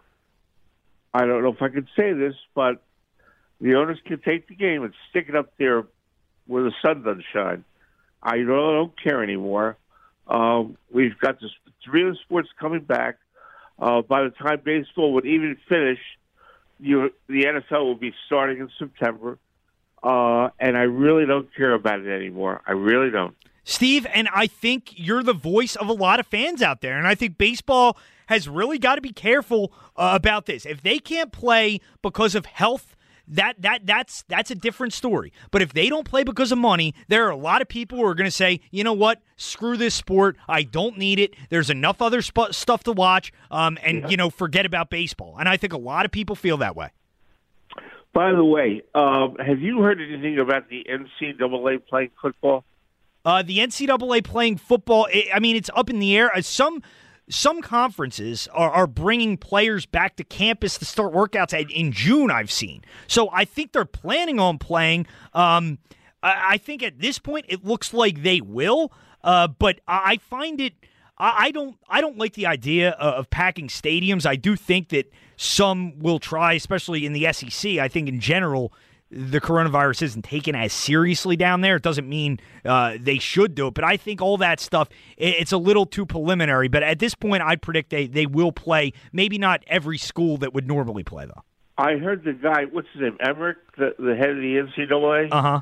S11: I don't know if I could say this, but the owners can take the game and stick it up there where the sun doesn't shine. I really don't care anymore. Um, we've got this, three of the sports coming back. Uh, by the time baseball would even finish, you, the N F L will be starting in September. Uh, and I really don't care about it anymore. I really don't.
S7: Steve, and I think you're the voice of a lot of fans out there. And I think baseball has really got to be careful uh, about this. If they can't play because of health, that that that's that's a different story. But if they don't play because of money, there are a lot of people who are going to say, you know what, screw this sport. I don't need it. There's enough other sp- stuff to watch, um, and, yeah. you know, forget about baseball. And I think a lot of people feel that way.
S11: By the way, um, have you heard anything about the N C double A playing football?
S7: Uh, the N C double A playing football, I mean, it's up in the air. Some some conferences are, are bringing players back to campus to start workouts in June, I've seen. So I think they're planning on playing. Um, I, I think at this point it looks like they will, uh, but I find it I don't I don't like the idea of packing stadiums. I do think that some will try, especially in the S E C. I think in general, the coronavirus isn't taken as seriously down there. It doesn't mean uh, they should do it, but I think all that stuff, it's a little too preliminary. But at this point, I predict they, they will play. Maybe not every school that would normally play, though.
S11: I heard the guy, what's his name, Emmert, the, the head of the N C double A?
S7: Uh-huh.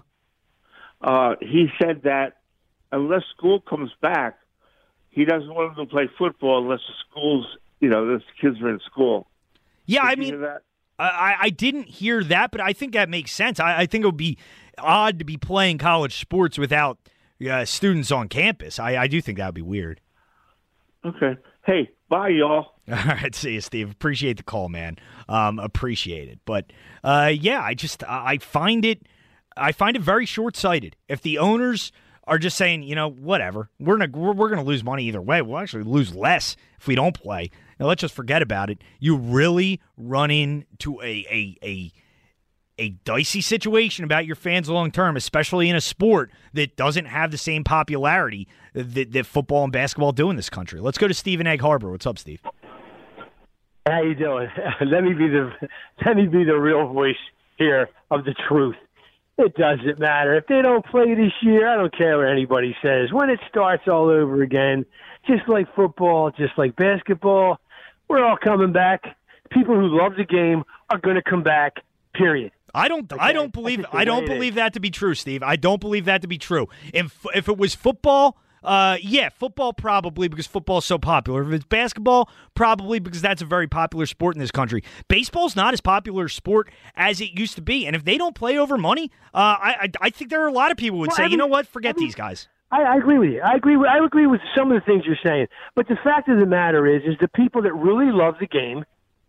S11: Uh, he said that unless school comes back, he doesn't want them to play football unless the schools, you know, the kids are in school.
S7: Yeah,
S11: Did
S7: I
S11: you
S7: mean,
S11: hear that?
S7: I, I didn't hear that, but I think that makes sense. I, I think it would be odd to be playing college sports without uh, students on campus. I, I do think that would be weird.
S11: Okay. Hey, bye, y'all.
S7: All right, see you, Steve. Appreciate the call, man. Um, appreciate it. But, uh, yeah, I just I find it I find it very short-sighted. If the owners are just saying, you know, whatever, we're gonna we're, we're gonna lose money either way. We'll actually lose less if we don't play. Now let's just forget about it. You really run into a a a a dicey situation about your fans long term, especially in a sport that doesn't have the same popularity that, that football and basketball do in this country. Let's go to Steve in Egg Harbor. What's up, Steve?
S12: How you doing? Let me be the let me be the real voice here of the truth. It doesn't matter. If they don't play this year, I don't care what anybody says. When it starts all over again, just like football, just like basketball, we're all coming back. People who love the game are going to come back, period.
S7: I don't
S12: Okay?
S7: I don't believe
S12: That's just the
S7: I don't
S12: way it
S7: believe
S12: is.
S7: that to be true, Steve. I don't believe that to be true. If if it was football, uh yeah, football probably because football is so popular. If it's basketball, probably because that's a very popular sport in this country. Baseball's not as popular a sport as it used to be. And if they don't play over money, uh I I, I think there are a lot of people who would
S12: Well,
S7: say,
S12: I
S7: you
S12: mean-
S7: know what, forget
S12: I mean-
S7: these guys.
S12: I, I agree with you. I agree. With, I agree with some of the things you're saying. But the fact of the matter is, is the people that really love the game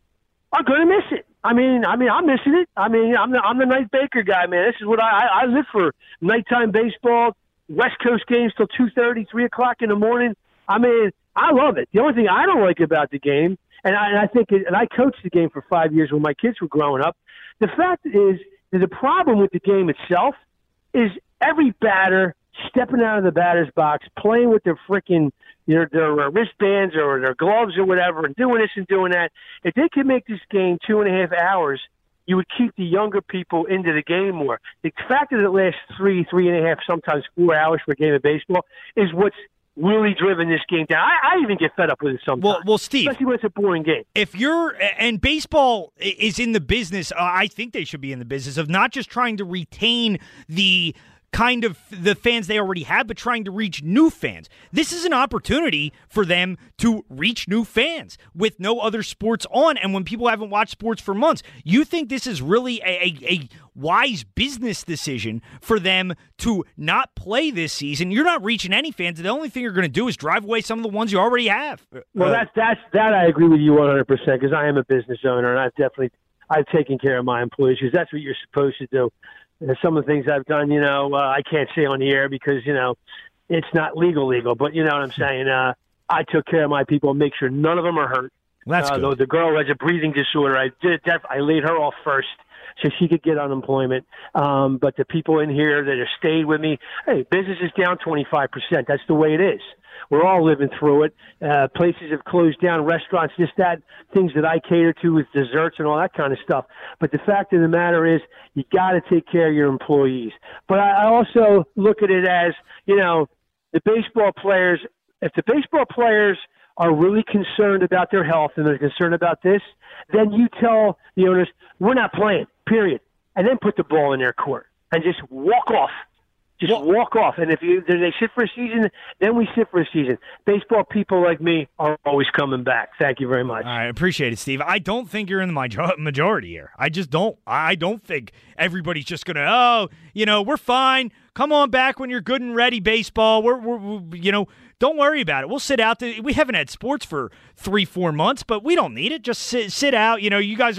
S12: are going to miss it. I mean, I mean, I'm missing it. I mean, I'm the I'm the Night Baker guy, man. This is what I I, I live for: nighttime baseball, West Coast games till two thirty, three o'clock in the morning. I mean, I love it. The only thing I don't like about the game, and I, and I think, it, and I coached the game for five years when my kids were growing up. The fact is that the problem with the game itself is every batter stepping out of the batter's box, playing with their freaking their, their wristbands or their gloves or whatever, and doing this and doing that. If they could make this game two and a half hours, you would keep the younger people into the game more. The fact that it lasts three, three and a half, sometimes four hours for a game of baseball is what's really driven this game down. I, I even get fed up with it sometimes.
S7: Well, well, Steve,
S12: especially when it's a boring game.
S7: If you're and baseball is in the business, uh, I think they should be in the business of not just trying to retain the kind of the fans they already have, but trying to reach new fans. This is an opportunity for them to reach new fans with no other sports on, and when people haven't watched sports for months. You think this is really a, a, a wise business decision for them to not play this season? You're not reaching any fans. The only thing you're going to do is drive away some of the ones you already have.
S12: Well,
S7: Uh,
S12: that's that's that I agree with you one hundred percent because I am a business owner and I've definitely I've taken care of my employees because that's what you're supposed to do. And some of the things I've done, you know, uh, I can't say on the air because you know it's not legal, legal. But you know what I'm saying. Uh, I took care of my people, and make sure none of them are hurt.
S7: That's
S12: uh,
S7: good.
S12: The, the girl who has a breathing disorder, I did. Def- I laid her off first so she could get unemployment. Um, but the people in here that have stayed with me, hey, business is down twenty-five percent. That's the way it is. We're all living through it. Uh, places have closed down, restaurants, this, that, things that I cater to with desserts and all that kind of stuff. But the fact of the matter is, you got to take care of your employees. But I I also look at it as, you know, the baseball players, if the baseball players are really concerned about their health and they're concerned about this, then you tell the owners, we're not playing, period. And then put the ball in their court and just walk off. Just well, walk off. And if you they sit for a season, then we sit for a season. Baseball people like me are always coming back. Thank you very much.
S7: I appreciate it, Steve. I don't think you're in the major- majority here. I just don't. I don't think everybody's just going to, oh, you know, we're fine. Come on back when you're good and ready, baseball. We're, we're, we're you know, don't worry about it. We'll sit out. To, we haven't had sports for three, four months, but we don't need it. Just sit, sit out. You know, you guys are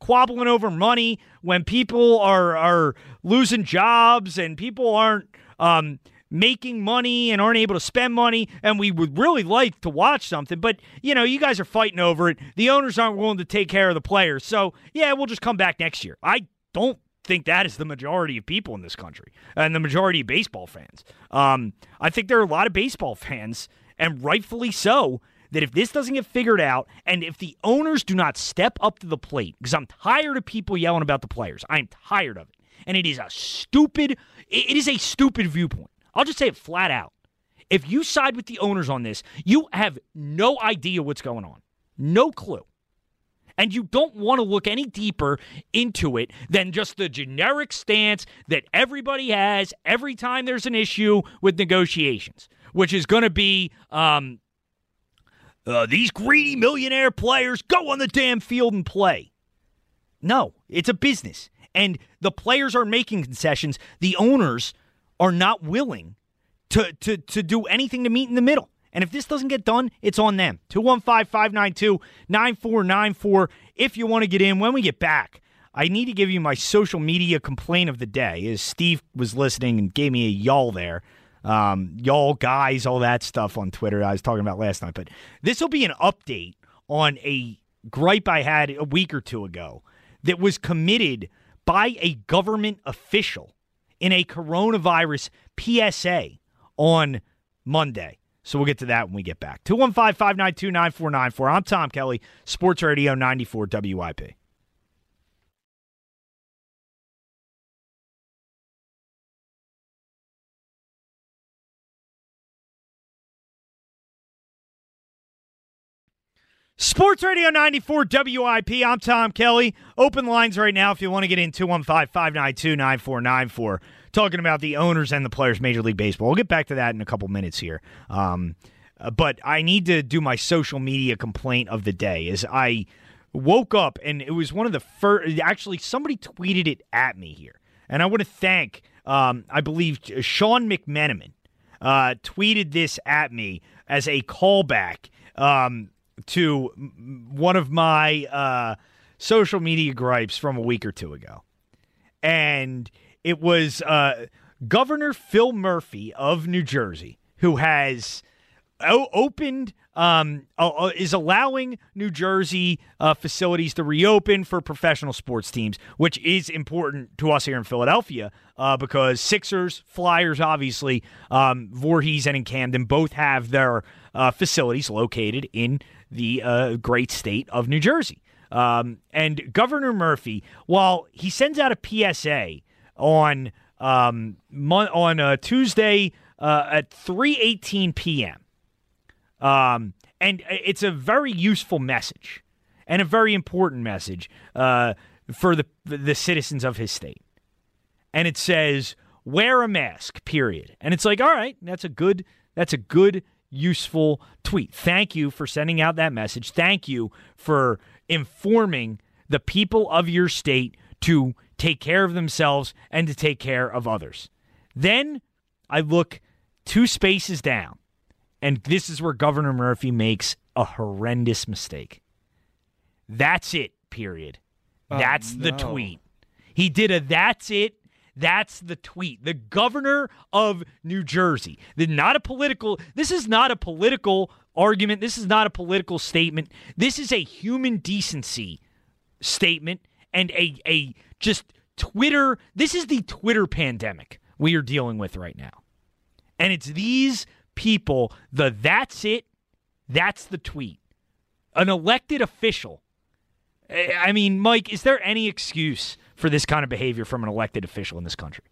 S7: squabbling over money, when people are are losing jobs and people aren't um, making money and aren't able to spend money, and we would really like to watch something, but, you know, you guys are fighting over it. The owners aren't willing to take care of the players. So, yeah, we'll just come back next year. I don't think that is the majority of people in this country and the majority of baseball fans. Um, I think there are a lot of baseball fans, and rightfully so, that if this doesn't get figured out and if the owners do not step up to the plate, because I'm tired of people yelling about the players. I'm tired of it. And it is a stupid, it is a stupid viewpoint. I'll just say it flat out. If you side with the owners on this, you have no idea what's going on. No clue. And you don't want to look any deeper into it than just the generic stance that everybody has every time there's an issue with negotiations, which is going to be um, uh, these greedy millionaire players go on the damn field and play. No, it's a business. And the players are making concessions. The owners are not willing to, to, to do anything to meet in the middle. And if this doesn't get done, it's on them. two one five, five nine two, nine four nine four if you want to get in. When we get back, I need to give you my social media complaint of the day. As Steve was listening and gave me a y'all there. Um, y'all, guys, all that stuff on Twitter I was talking about last night. But this will be an update on a gripe I had a week or two ago that was committed by a government official in a coronavirus P S A on Monday. So we'll get to that when we get back. two one five, five nine two, nine four nine four. I'm Tom Kelly, Sports Radio ninety-four W I P. Sports Radio ninety-four W I P. I'm Tom Kelly. Open lines right now if you want to get in. two one five, five nine two, nine four nine four. Talking about the owners and the players, Major League Baseball. We'll get back to that in a couple minutes here. Um, uh, but I need to do my social media complaint of the day. As I woke up, and it was one of the first, actually somebody tweeted it at me here. And I want to thank, um, I believe, Sean McMenamin uh, tweeted this at me as a callback um, to one of my uh, social media gripes from a week or two ago. And it was uh, Governor Phil Murphy of New Jersey, who has o- opened, um, uh, is allowing New Jersey uh, facilities to reopen for professional sports teams, which is important to us here in Philadelphia uh, because Sixers, Flyers, obviously, um, Voorhees and in Camden both have their uh, facilities located in the uh, great state of New Jersey. Um, and Governor Murphy, while he sends out a P S A on um, mon- on uh, Tuesday uh, at three eighteen p.m., um, and it's a very useful message and a very important message uh, for the the citizens of his state. And it says, wear a mask, period. And it's like, all right, that's a good, that's a good, useful tweet. Thank you for sending out that message. Thank you for informing the people of your state to take care of themselves and to take care of others. Then I look two spaces down, and this is where Governor Murphy makes a horrendous mistake. That's it, period.
S10: Oh,
S7: that's
S10: no.
S7: the tweet. He did a that's it. That's the tweet. The governor of New Jersey. The, not a political, this is not a political argument. This is not a political statement. This is a human decency statement and a, a just Twitter. This is the Twitter pandemic we are dealing with right now. And it's these people, the that's it, that's the tweet. An elected official. I mean, Mike, is there any excuse for this kind of behavior from an elected official in this country?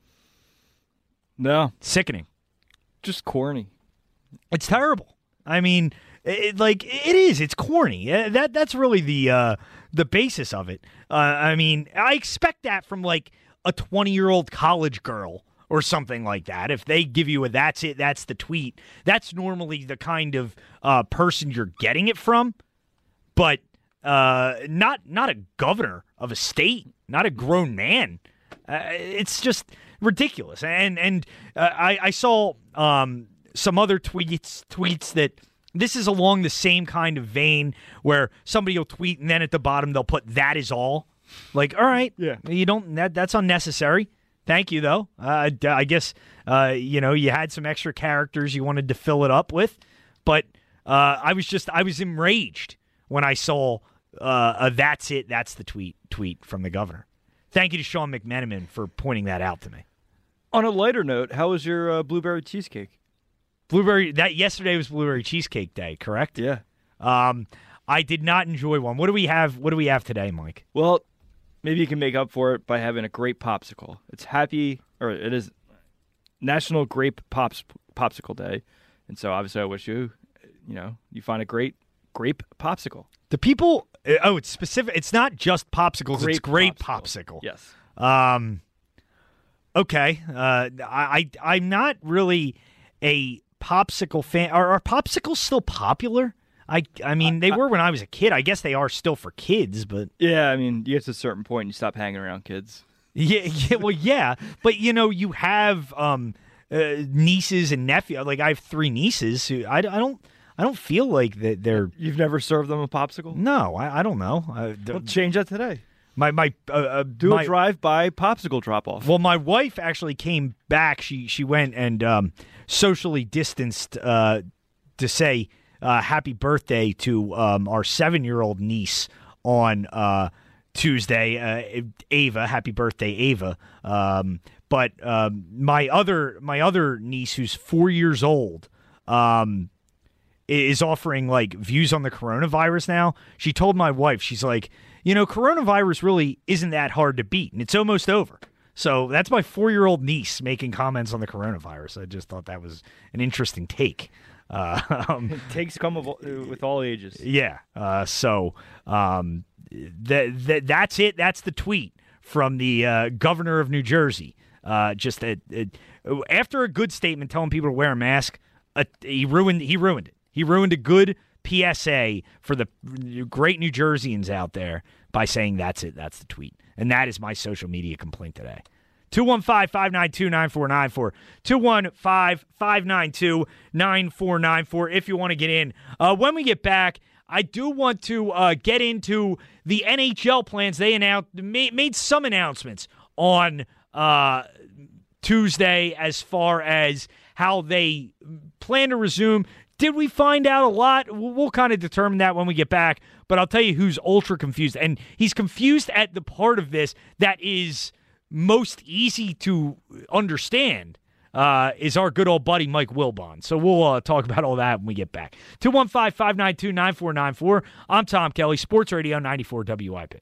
S10: No.
S7: Sickening.
S10: Just corny.
S7: It's terrible. I mean, it, like, it is. It's corny. That That's really the uh, the basis of it. Uh, I mean, I expect that from, like, a twenty-year-old college girl or something like that. If they give you a that's it, that's the tweet, that's normally the kind of uh, person you're getting it from. But uh, not not a governor of a state, not a grown man. Uh, it's just ridiculous. And and uh, I, I saw um, some other tweets tweets that this is along the same kind of vein where somebody will tweet and then at the bottom they'll put that is all. Like, all right,
S10: yeah,
S7: you don't. That that's unnecessary. Thank you, though. Uh, I guess uh, you know you had some extra characters you wanted to fill it up with, but uh, I was just I was enraged when I saw uh, a "That's it, that's the tweet" tweet from the governor. Thank you to Sean McMenamin for pointing that out to me.
S10: On a lighter note, how was your uh, blueberry cheesecake?
S7: Blueberry that yesterday was blueberry cheesecake day, correct?
S10: Yeah.
S7: Um, I did not enjoy one. What do we have? What do we have today, Mike?
S10: Well, maybe you can make up for it by having a grape popsicle. It's happy, or it is National Grape Pops Popsicle Day, and so obviously I wish you, you know, you find a great grape popsicle.
S7: The people, oh, it's specific. It's not just popsicles.
S10: Grape
S7: it's grape
S10: popsicle.
S7: popsicle.
S10: Yes.
S7: Um. Okay. Uh, I, I I'm not really a popsicle fan. Are, are popsicles still popular? I I mean, they were when I was a kid. I guess they are still for kids, but
S10: yeah, I mean, you get to a certain point and you stop hanging around kids.
S7: Yeah, yeah, well, yeah, but you know, you have um, uh, nieces and nephews. Like I have three nieces who I, I don't I don't feel like that they're.
S10: You've never served them a popsicle?
S7: No, I, I don't know. I,
S10: Well, change that today.
S7: My my uh, uh,
S10: Do
S7: my,
S10: a drive-by popsicle drop-off.
S7: Well, my wife actually came back. She she went and um, socially distanced uh, to say uh, happy birthday to um, our seven-year-old niece on uh, Tuesday. Uh, Ava, happy birthday, Ava. Um, but um, my other my other niece, who's four years old, um, is offering like views on the coronavirus now. She told my wife, she's like, you know, coronavirus really isn't that hard to beat, and it's almost over. So that's my four-year-old niece making comments on the coronavirus. I just thought that was an interesting take. Uh, um,
S10: Takes come of, with all ages.
S7: Yeah. Uh, so um, that th- that's it. That's the tweet from the uh, governor of New Jersey. Uh, just a, a, after a good statement telling people to wear a mask, uh, he ruined. He ruined it. He ruined a good P S A for the great New Jerseyans out there by saying that's it, that's the tweet. And that is my social media complaint today. two one five, five nine two, nine four nine four. two one five, five nine two, nine four nine four if you want to get in. Uh, when we get back, I do want to uh, get into the N H L plans. They announced, made, made some announcements on uh, Tuesday as far as how they plan to resume. Did we find out a lot? We'll, we'll kind of determine that when we get back. But I'll tell you who's ultra confused. And he's confused at the part of this that is most easy to understand uh, is our good old buddy Mike Wilbon. So we'll uh, talk about all that when we get back. two one five, five nine two, nine four nine four. I'm Tom Kelly, Sports Radio ninety-four W I P.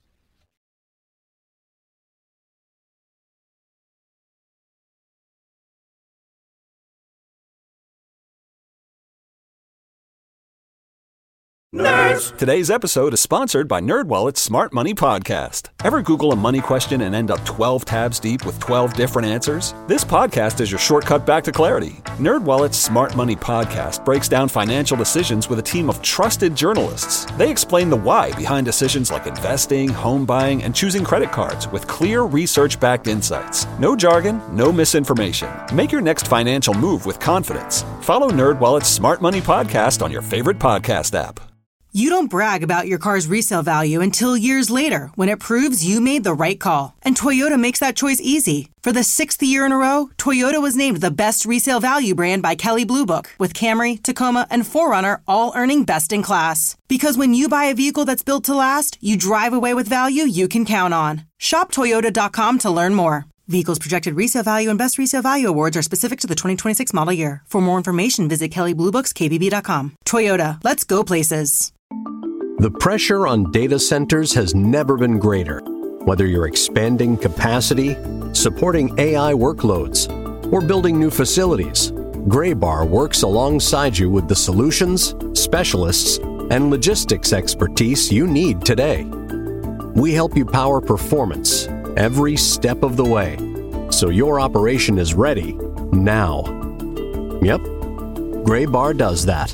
S1: Nerds! Today's episode is sponsored by NerdWallet's Smart Money Podcast. Ever Google a money question and end up twelve tabs deep with twelve different answers? This podcast is your shortcut back to clarity. NerdWallet's Smart Money Podcast breaks down financial decisions with a team of trusted journalists. They explain the why behind decisions like investing, home buying, and choosing credit cards with clear research-backed insights. No jargon, no misinformation. Make your next financial move with confidence. Follow NerdWallet's Smart Money Podcast on your favorite podcast app.
S13: You don't brag about your car's resale value until years later when it proves you made the right call. And Toyota makes that choice easy. For the sixth year in a row, Toyota was named the best resale value brand by Kelley Blue Book, with Camry, Tacoma, and four runner all earning best in class. Because when you buy a vehicle that's built to last, you drive away with value you can count on. Shop Toyota dot com to learn more. Vehicles projected resale value and best resale value awards are specific to the twenty twenty-six model year. For more information, visit Kelley Blue Books K B B dot com. Toyota, let's go places.
S14: The pressure on data centers has never been greater. Whether you're expanding capacity, supporting A I workloads, or building new facilities, Graybar works alongside you with the solutions, specialists, and logistics expertise you need today. We help you power performance every step of the way, so your operation is ready now. Yep, Graybar does that.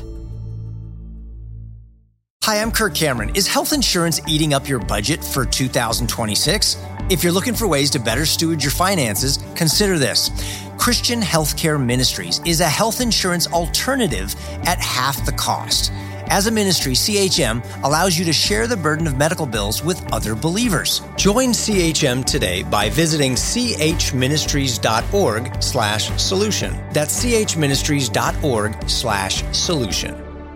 S15: Hi, I'm Kirk Cameron. Is health insurance eating up your budget for two thousand twenty-six? If you're looking for ways to better steward your finances, consider this. Christian Healthcare Ministries is a health insurance alternative at half the cost. As a ministry, C H M allows you to share the burden of medical bills with other believers. Join C H M today by visiting chministries.org slash solution. That's chministries.org slash solution.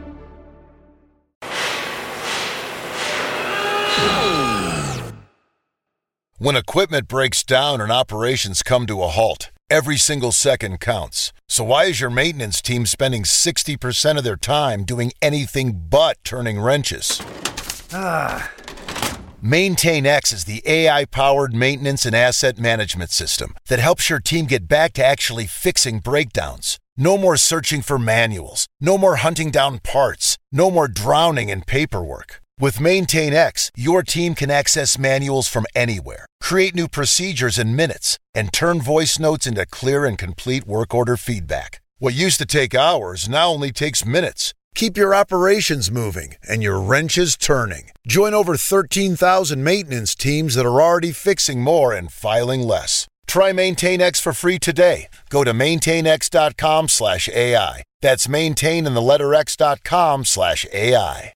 S16: When equipment breaks down and operations come to a halt, every single second counts. So why is your maintenance team spending sixty percent of their time doing anything but turning wrenches? Ah. MaintainX is the A I-powered maintenance and asset management system that helps your team get back to actually fixing breakdowns. No more searching for manuals. No more hunting down parts. No more drowning in paperwork. With MaintainX, your team can access manuals from anywhere, create new procedures in minutes, and turn voice notes into clear and complete work order feedback. What used to take hours now only takes minutes. Keep your operations moving and your wrenches turning. Join over thirteen thousand maintenance teams that are already fixing more and filing less. Try MaintainX for free today. Go to maintainx.com slash AI. That's maintain in the letter X dot com slash AI.